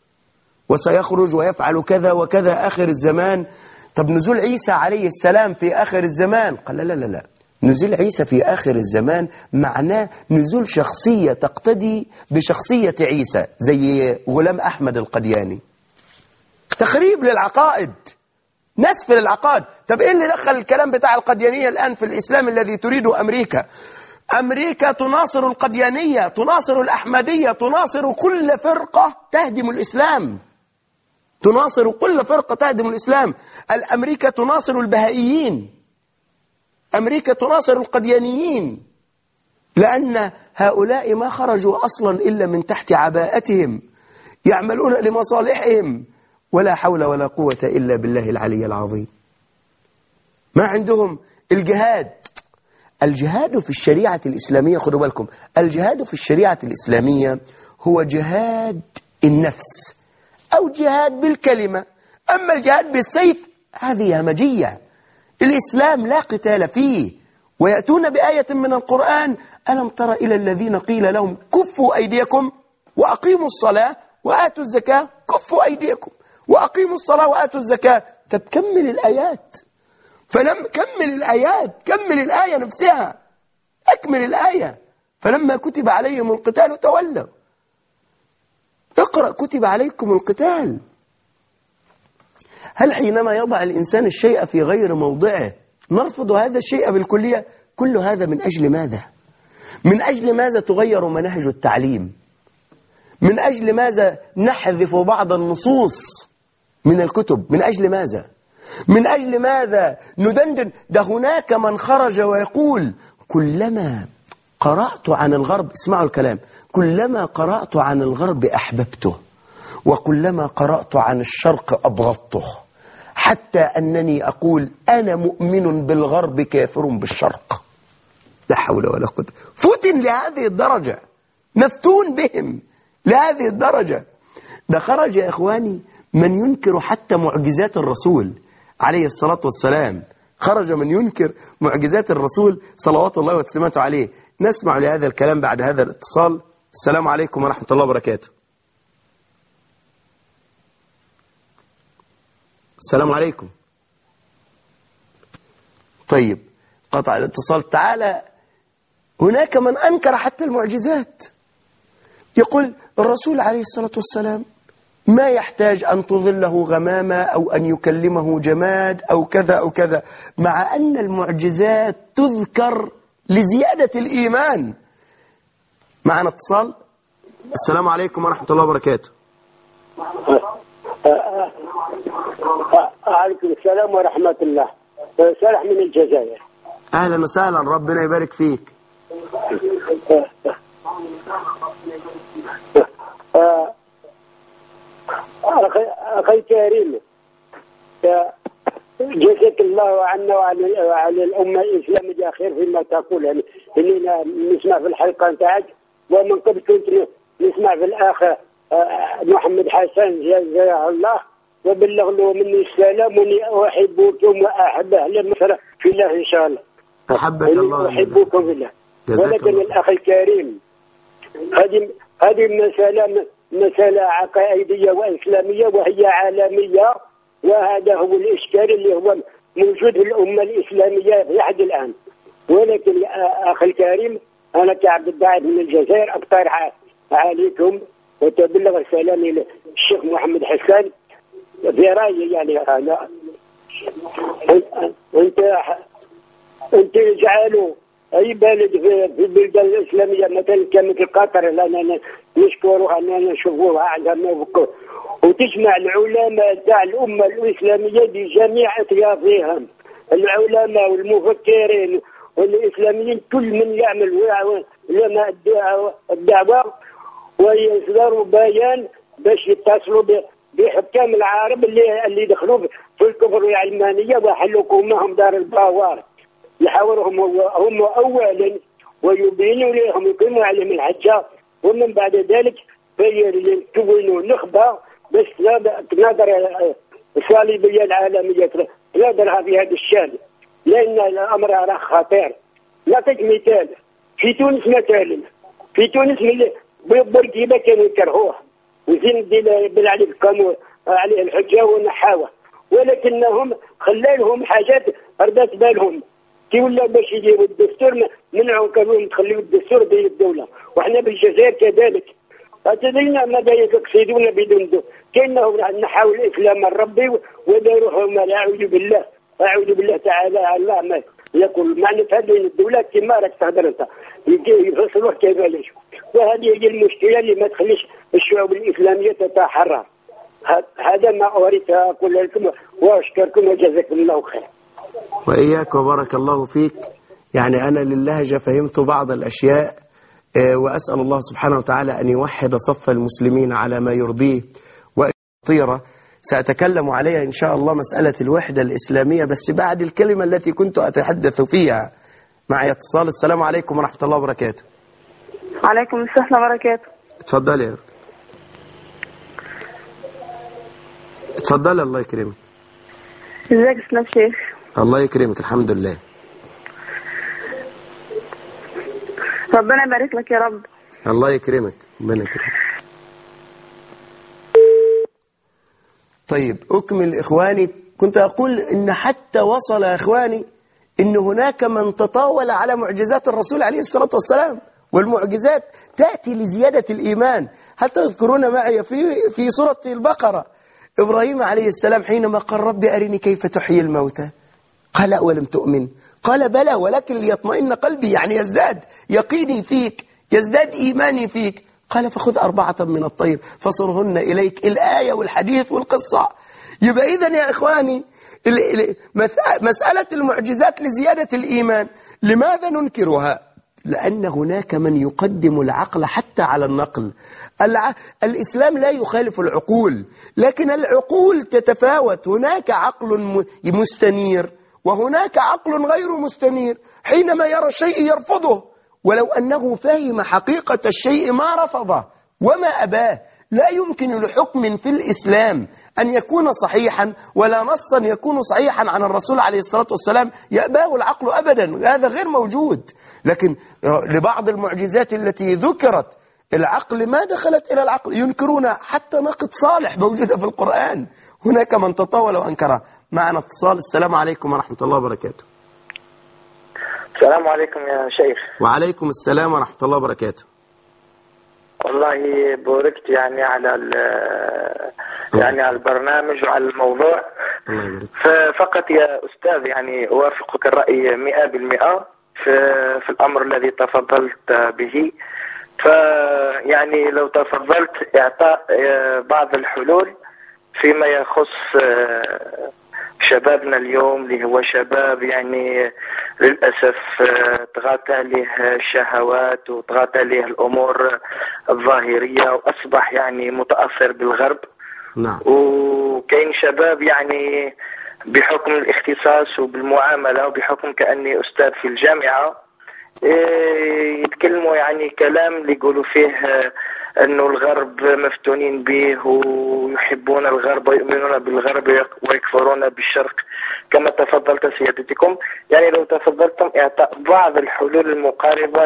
[SPEAKER 2] وسيخرج ويفعل كذا وكذا آخر الزمان. طب نزول عيسى عليه السلام في آخر الزمان؟ قال لا لا لا، نزول عيسى في آخر الزمان معناه نزول شخصية تقتدي بشخصية عيسى زي غلام أحمد القدياني. تخريب للعقائد، نسف للعقائد. طب إيه اللي دخل الكلام بتاع القديانية الآن في الإسلام الذي تريده أمريكا؟ أمريكا تناصر القديانية، تناصر الأحمدية، تناصر كل فرقة تهدم الإسلام، تناصر كل فرقة تهدم الإسلام. الأمريكا تناصر البهائيين، أمريكا تناصر القديانيين، لأن هؤلاء ما خرجوا أصلا إلا من تحت عباءتهم، يعملون لمصالحهم. ولا حول ولا قوة إلا بالله العلي العظيم. ما عندهم الجهاد. الجهاد في الشريعة الإسلامية، خدوا بالكم، الجهاد في الشريعة الإسلامية هو جهاد النفس أو جهاد بالكلمة. أما الجهاد بالسيف هذه همجية، الإسلام لا قتال فيه. ويأتون بآية من القرآن ألم تر إلى الذين قيل لهم كفوا أيديكم وأقيموا الصلاة وآتوا الزكاة، كفوا أيديكم وأقيموا الصلاة وآتوا الزكاة. طب كمل الآيات، فلم كمل الآيات، كمل الآية نفسها. أكمل الآية. فلما كتب عليهم القتال تولوا. اقرأ كتب عليكم القتال. هل حينما يضع الإنسان الشيء في غير موضعه نرفض هذا الشيء بالكلية؟ كل هذا من أجل ماذا؟ من أجل ماذا تغير مناهج التعليم؟ من أجل ماذا نحذف بعض النصوص من الكتب؟ من أجل ماذا؟ من أجل ماذا ندندن؟ ده هناك من خرج ويقول كلما قرأت عن الغرب، اسمعوا الكلام، كلما قرأت عن الغرب أحببته، وكلما قرأت عن الشرق أبغضته، حتى أنني أقول أنا مؤمن بالغرب كافر بالشرق. لا حول ولا قوة. فتن لهذه الدرجة، مفتون بهم لهذه الدرجة. ده خرج يا إخواني من ينكر حتى معجزات الرسول عليه الصلاة والسلام، خرج من ينكر معجزات الرسول صلوات الله وسلامته عليه. نسمع لهذا الكلام بعد هذا الاتصال. السلام عليكم ورحمة الله وبركاته. السلام عليكم. طيب قطع الاتصال. تعالى، هناك من أنكر حتى المعجزات، يقول الرسول عليه الصلاة والسلام ما يحتاج أن تظله غمامة أو أن يكلمه جماد أو كذا أو كذا، مع أن المعجزات تذكر لزيادة الإيمان. معنا اتصال. السلام عليكم ورحمة الله وبركاته.
[SPEAKER 3] وعليكم السلام ورحمة الله. صالح من الجزائر.
[SPEAKER 2] أهلا وسهلا، ربنا يبارك فيك.
[SPEAKER 3] أخي كريم، جزاك الله عنا وعلى الأمة الإسلامية خير فيما تقول. يعني إننا نسمع في الحلقة نتاعك، ومن قبل كنت نسمع في الأخ محمد حسن جزاه الله، وبلغ له مني السلام، واني احبكم واحب اهل مصر في الله ان شاء الله.
[SPEAKER 2] احبك الله.
[SPEAKER 3] احبكم في الله. ولكن الاخ الكريم، هذه هذه مساله مساله عقائديه واسلاميه وهي عالميه، وهذا هو الاشكال اللي هو موجود في الامه الاسلاميه في لحد الان. ولكن اخي الكريم، انا كعبد الداعي من الجزائر اقترح عليكم وتبلغ سلامي للشيخ محمد حسان في رأيي. يعني أنا أنت أنت جعلوا أي بلد في البلدان الإسلامية مثلا كمثل قطر، لأننا نشكرها أننا نشوفوها عندما وتجمع العلماء تاع الأمة الإسلامية بجميع أطيافهم، العلماء والمفكرين والإسلاميين، كل من يعمل علماء الدعوة ويصدروا بيان باش يتصلوا بحكام العرب اللي اللي دخلوا في الكفر والعلمانيه وحلوا معهم دار الباوار، يحاورهم هم اولا ويبينوا لهم يقيموا عليهم الحجه، ومن بعد ذلك يكونوا نخبه باش تناظر الصليبيه العالميه تناظرها في هذا الشان، لان الامر راه خطير. نعطيك مثال، في تونس مثلا، في تونس بورقيبه كانوا يكرهوه وزين الدين بن علي قاموا عليه الحجه ونحاوه، ولكنهم خلالهم حاجات ردات بالهم كي ولا باش يديروا الدستور منعوا كانوا تخليوا الدستور بين الدوله، وحنا بالجزائر كذلك. اتدرينا ماذا يقصدون بدون دو كانهم نحاول الاسلام الربي وداروهم اعوذ بالله اعوذ بالله تعالى. الله ما يقول معنى هذه الدولات كما راك تهضر انت يفصلوه كيفاش، وهذه هي المشكله اللي ما تخليش الشعوب الاسلاميه تتحرر. هذا ما اريد اقول لكم، واشكركم وجزاكم الله خير.
[SPEAKER 2] واياك وبارك الله فيك. يعني انا للهجه فهمت بعض الاشياء، واسال الله سبحانه وتعالى ان يوحد صف المسلمين على ما يرضيه ويطيره. سأتكلم عليها إن شاء الله مسألة الوحدة الإسلامية، بس بعد الكلمة التي كنت أتحدث فيها. معي اتصال. السلام عليكم ورحمة الله وبركاته.
[SPEAKER 4] عليكم السلام وبركاته.
[SPEAKER 2] اتفضلي يا أختي. اتفضلي الله يكرمك.
[SPEAKER 4] ازيك يا سلام شيخ؟
[SPEAKER 2] الله يكرمك الحمد لله.
[SPEAKER 4] ربنا يبارك لك يا رب.
[SPEAKER 2] الله يكرمك ربنا يكرمك. طيب أكمل إخواني. كنت أقول إن حتى وصل إخواني إن هناك من تطاول على معجزات الرسول عليه الصلاة والسلام، والمعجزات تأتي لزيادة الإيمان. هل تذكرون معي في في سورة البقرة إبراهيم عليه السلام حينما قال رب أرني كيف تحيي الموتى، قال أولم تؤمن، قال بلى ولكن ليطمئن قلبي، يعني يزداد يقيني فيك، يزداد إيماني فيك. قال فخذ أربعة من الطير فصرهن إليك، الآية والحديث والقصة. يبقى إذن يا إخواني مسألة المعجزات لزيادة الإيمان لماذا ننكرها؟ لأن هناك من يقدم العقل حتى على النقل. الع... الإسلام لا يخالف العقول، لكن العقول تتفاوت، هناك عقل مستنير وهناك عقل غير مستنير، حينما يرى الشيء يرفضه، ولو أنه فهم حقيقة الشيء ما رفضه وما أباه. لا يمكن لحكم في الإسلام أن يكون صحيحا ولا نصا يكون صحيحا عن الرسول عليه الصلاة والسلام يأباه العقل أبدا، هذا غير موجود. لكن لبعض المعجزات التي ذكرت العقل ما دخلت إلى العقل، ينكرون حتى ناقة صالح موجودة في القرآن. هناك من تطاول وأنكرها. معنا اتصال. السلام عليكم ورحمة الله وبركاته.
[SPEAKER 5] السلام عليكم يا شيخ.
[SPEAKER 2] وعليكم السلام ورحمة الله وبركاته.
[SPEAKER 5] والله بوركت يعني على يعني على البرنامج وعلى الموضوع.
[SPEAKER 2] الله يبارك.
[SPEAKER 5] فقط يا أستاذ يعني أوافقك الرأي مئة بالمئة في في الأمر الذي تفضلت به. فيعني لو تفضلت إعطاء بعض الحلول فيما يخص شبابنا اليوم، اللي هو شباب يعني للأسف طغت عليه الشهوات وطغت عليه الأمور الظاهرية وأصبح يعني متأثر بالغرب.
[SPEAKER 2] نعم.
[SPEAKER 5] وكاين شباب يعني بحكم الاختصاص وبالمعاملة وبحكم كأني أستاذ في الجامعة يتكلموا يعني كلام اللي يقولوا فيه أنه الغرب مفتونين به ويحبون الغرب ويؤمنون بالغرب ويكفرون بالشرق كما تفضلت سيادتكم. يعني لو تفضلتم إعطاء بعض الحلول المقاربة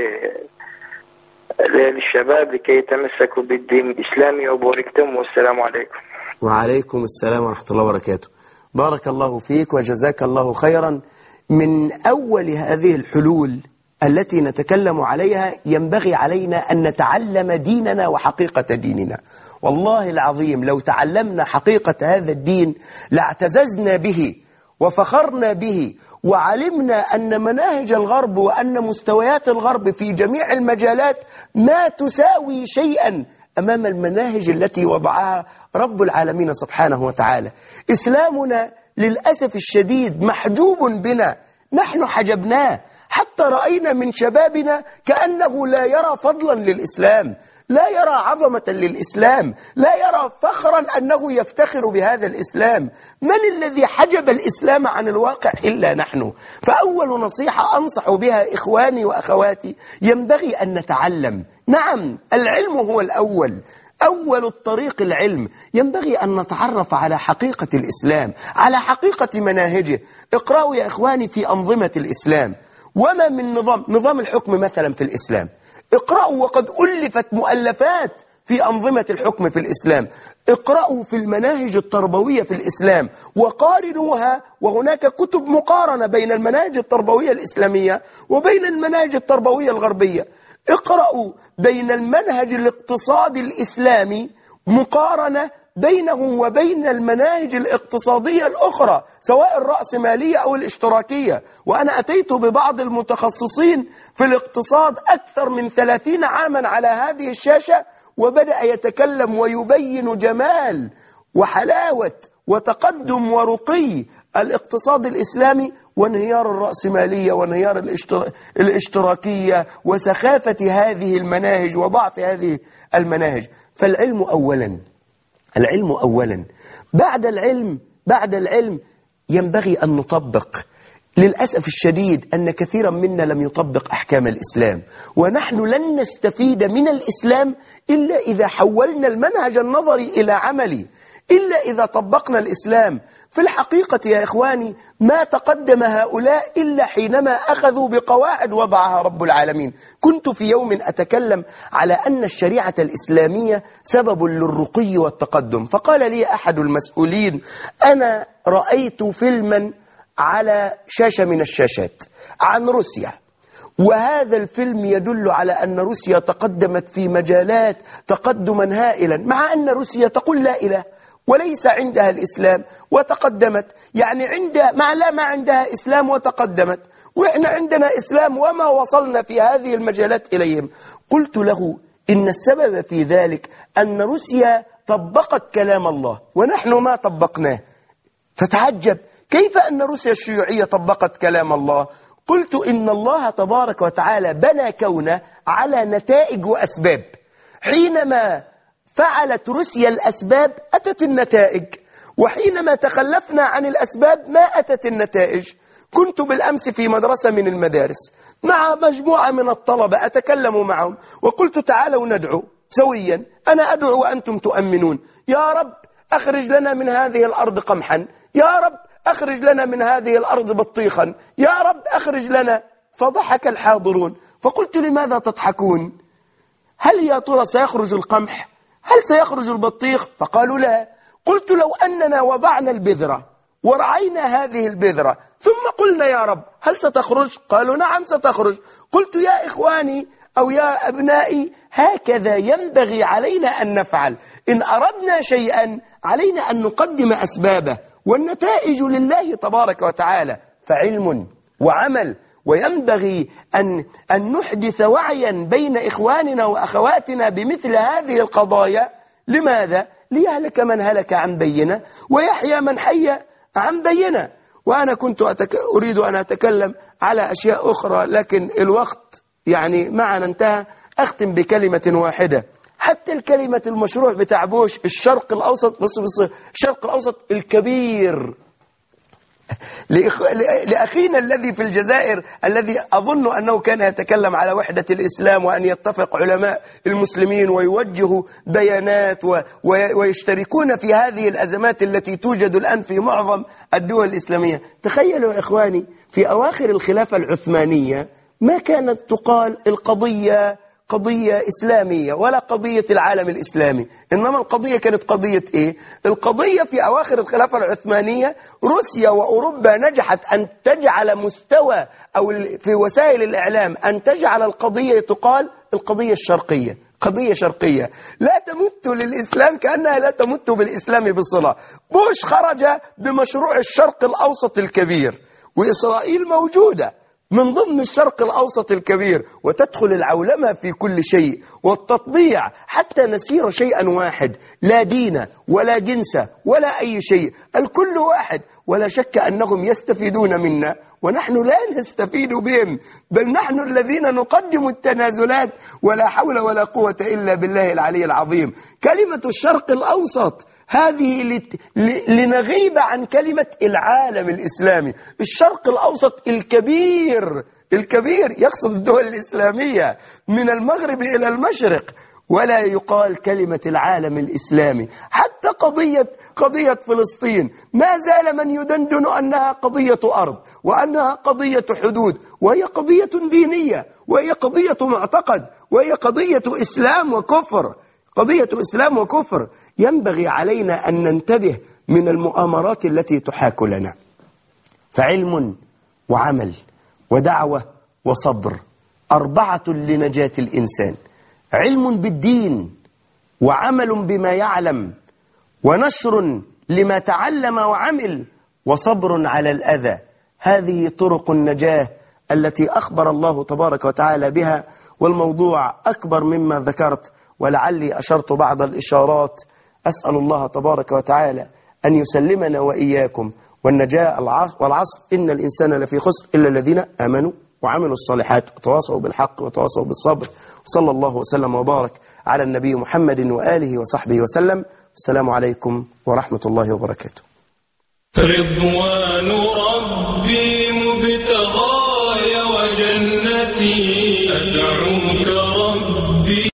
[SPEAKER 5] للشباب لكي يتمسكوا بالدين الإسلامي. وباركتم والسلام عليكم.
[SPEAKER 2] وعليكم السلام ورحمة الله وبركاته. بارك الله فيك وجزاك الله خيرا. من أول هذه الحلول التي نتكلم عليها ينبغي علينا أن نتعلم ديننا وحقيقة ديننا. والله العظيم لو تعلمنا حقيقة هذا الدين لاعتززنا به وفخرنا به، وعلمنا أن مناهج الغرب وأن مستويات الغرب في جميع المجالات ما تساوي شيئا أمام المناهج التي وضعها رب العالمين سبحانه وتعالى. إسلامنا للأسف الشديد محجوب بنا، نحن حجبناه، حتى رأينا من شبابنا كأنه لا يرى فضلا للإسلام، لا يرى عظمة للإسلام، لا يرى فخرا أنه يفتخر بهذا الإسلام. من الذي حجب الإسلام عن الواقع إلا نحن؟ فأول نصيحة أنصح بها إخواني وأخواتي ينبغي أن نتعلم. نعم العلم هو الأول، أول الطريق العلم. ينبغي أن نتعرف على حقيقة الإسلام، على حقيقة مناهجه. اقرأوا يا إخواني في أنظمة الإسلام وما من نظام نظام الحكم مثلا في الإسلام. اقرأوا وقد ألفت مؤلفات في أنظمة الحكم في الإسلام. اقرأوا في المناهج التربوية في الإسلام وقارنوها، وهناك كتب مقارنة بين المناهج التربوية الإسلامية وبين المناهج التربوية الغربية. اقرأوا بين المنهج الاقتصادي الإسلامي مقارنة بينه وبين المناهج الاقتصادية الأخرى سواء الرأسمالية أو الاشتراكية. وأنا أتيت ببعض المتخصصين في الاقتصاد أكثر من ثلاثين عاما على هذه الشاشة، وبدأ يتكلم ويبين جمال وحلاوة وتقدم ورقي الاقتصاد الإسلامي وانهيار الرأسمالية وانهيار الاشتر... الاشتراكية وسخافة هذه المناهج وضعف هذه المناهج. فالعلم أولا، العلم أولا. بعد العلم بعد العلم ينبغي أن نطبق. للأسف الشديد أن كثيرا منا لم يطبق أحكام الإسلام، ونحن لن نستفيد من الإسلام إلا إذا حولنا المنهج النظري إلى عملي، إلا إذا طبقنا الإسلام. في الحقيقة يا إخواني ما تقدم هؤلاء إلا حينما أخذوا بقواعد وضعها رب العالمين. كنت في يوم أتكلم على أن الشريعة الإسلامية سبب للرقي والتقدم، فقال لي أحد المسؤولين: أنا رأيت فيلما على شاشة من الشاشات عن روسيا، وهذا الفيلم يدل على أن روسيا تقدمت في مجالات تقدما هائلا، مع أن روسيا تقول لا إله وليس عندها الإسلام وتقدمت، يعني عند مع لا ما عندها إسلام وتقدمت، وإحنا عندنا إسلام وما وصلنا في هذه المجالات إليهم. قلت له إن السبب في ذلك أن روسيا طبقت كلام الله ونحن ما طبقناه. فتعجب كيف أن روسيا الشيوعية طبقت كلام الله. قلت إن الله تبارك وتعالى بنى كونه على نتائج وأسباب، حينما فعلت روسيا الأسباب أتت النتائج، وحينما تخلفنا عن الأسباب ما أتت النتائج. كنت بالأمس في مدرسة من المدارس مع مجموعة من الطلبة أتكلم معهم، وقلت تعالوا ندعو سويا، أنا أدعو وأنتم تؤمنون. يا رب أخرج لنا من هذه الأرض قمحا، يا رب أخرج لنا من هذه الأرض بطيخا، يا رب أخرج لنا. فضحك الحاضرون، فقلت لماذا تضحكون؟ هل يا ترى سيخرج القمح؟ هل سيخرج البطيخ؟ فقالوا لا. قلت لو أننا وضعنا البذرة ورعينا هذه البذرة ثم قلنا يا رب هل ستخرج؟ قالوا نعم ستخرج. قلت يا إخواني أو يا أبنائي هكذا ينبغي علينا أن نفعل. إن أردنا شيئا علينا أن نقدم أسبابه، والنتائج لله تبارك وتعالى. فعلم وعمل، وينبغي أن, أن نحدث وعيا بين إخواننا وأخواتنا بمثل هذه القضايا. لماذا؟ ليهلك من هلك عن بينة ويحيى من حي عن بينة. وأنا كنت أتك... أريد أن أتكلم على أشياء أخرى، لكن الوقت يعني معنا انتهى. أختم بكلمة واحدة. حتى الكلمة المشروع بتاع بوش الشرق الأوسط، بص بص الشرق الأوسط الكبير، لإخ... لأخينا الذي في الجزائر الذي أظن أنه كان يتكلم على وحدة الإسلام وأن يتفق علماء المسلمين ويوجهوا بيانات و... و... ويشتركون في هذه الأزمات التي توجد الآن في معظم الدول الإسلامية. تخيلوا يا إخواني في أواخر الخلافة العثمانية ما كانت تقال القضية قضية إسلامية ولا قضية العالم الإسلامي، إنما القضية كانت قضية إيه؟ القضية في أواخر الخلافة العثمانية روسيا وأوروبا نجحت أن تجعل مستوى أو في وسائل الإعلام أن تجعل القضية تقال القضية الشرقية، قضية شرقية لا تمت للإسلام كأنها لا تمت بالإسلام بصلة. بوش خرج بمشروع الشرق الأوسط الكبير، وإسرائيل موجودة من ضمن الشرق الأوسط الكبير، وتدخل العولمة في كل شيء والتطبيع حتى نسير شيئا واحد، لا دين ولا جنس ولا أي شيء، الكل واحد. ولا شك أنهم يستفيدون منا ونحن لا نستفيد بهم، بل نحن الذين نقدم التنازلات. ولا حول ولا قوة إلا بالله العلي العظيم. كلمة الشرق الأوسط هذه لت... لنغيب عن كلمة العالم الإسلامي. الشرق الأوسط الكبير الكبير يقصد الدول الإسلامية من المغرب إلى المشرق، ولا يقال كلمة العالم الإسلامي. حتى قضية قضية فلسطين ما زال من يدندن أنها قضية أرض وأنها قضية حدود، وهي قضية دينية، وهي قضية معتقد، وهي قضية إسلام وكفر، قضية إسلام وكفر. ينبغي علينا أن ننتبه من المؤامرات التي تحاك لنا. فعلم وعمل ودعوة وصبر أربعة لنجاة الإنسان: علم بالدين، وعمل بما يعلم، ونشر لما تعلم وعمل، وصبر على الأذى. هذه طرق النجاة التي أخبر الله تبارك وتعالى بها، والموضوع أكبر مما ذكرت، ولعلي أشرت بعض الإشارات. أسأل الله تبارك وتعالى أن يسلمنا وإياكم والنجاة والعصر. إن الإنسان لفي خسر إلا الذين آمنوا وعملوا الصالحات وتواصوا بالحق وتواصوا بالصبر. صلى الله وسلم وبارك على النبي محمد وآله وصحبه وسلم. السلام عليكم ورحمة الله وبركاته.
[SPEAKER 1] رضوان ربي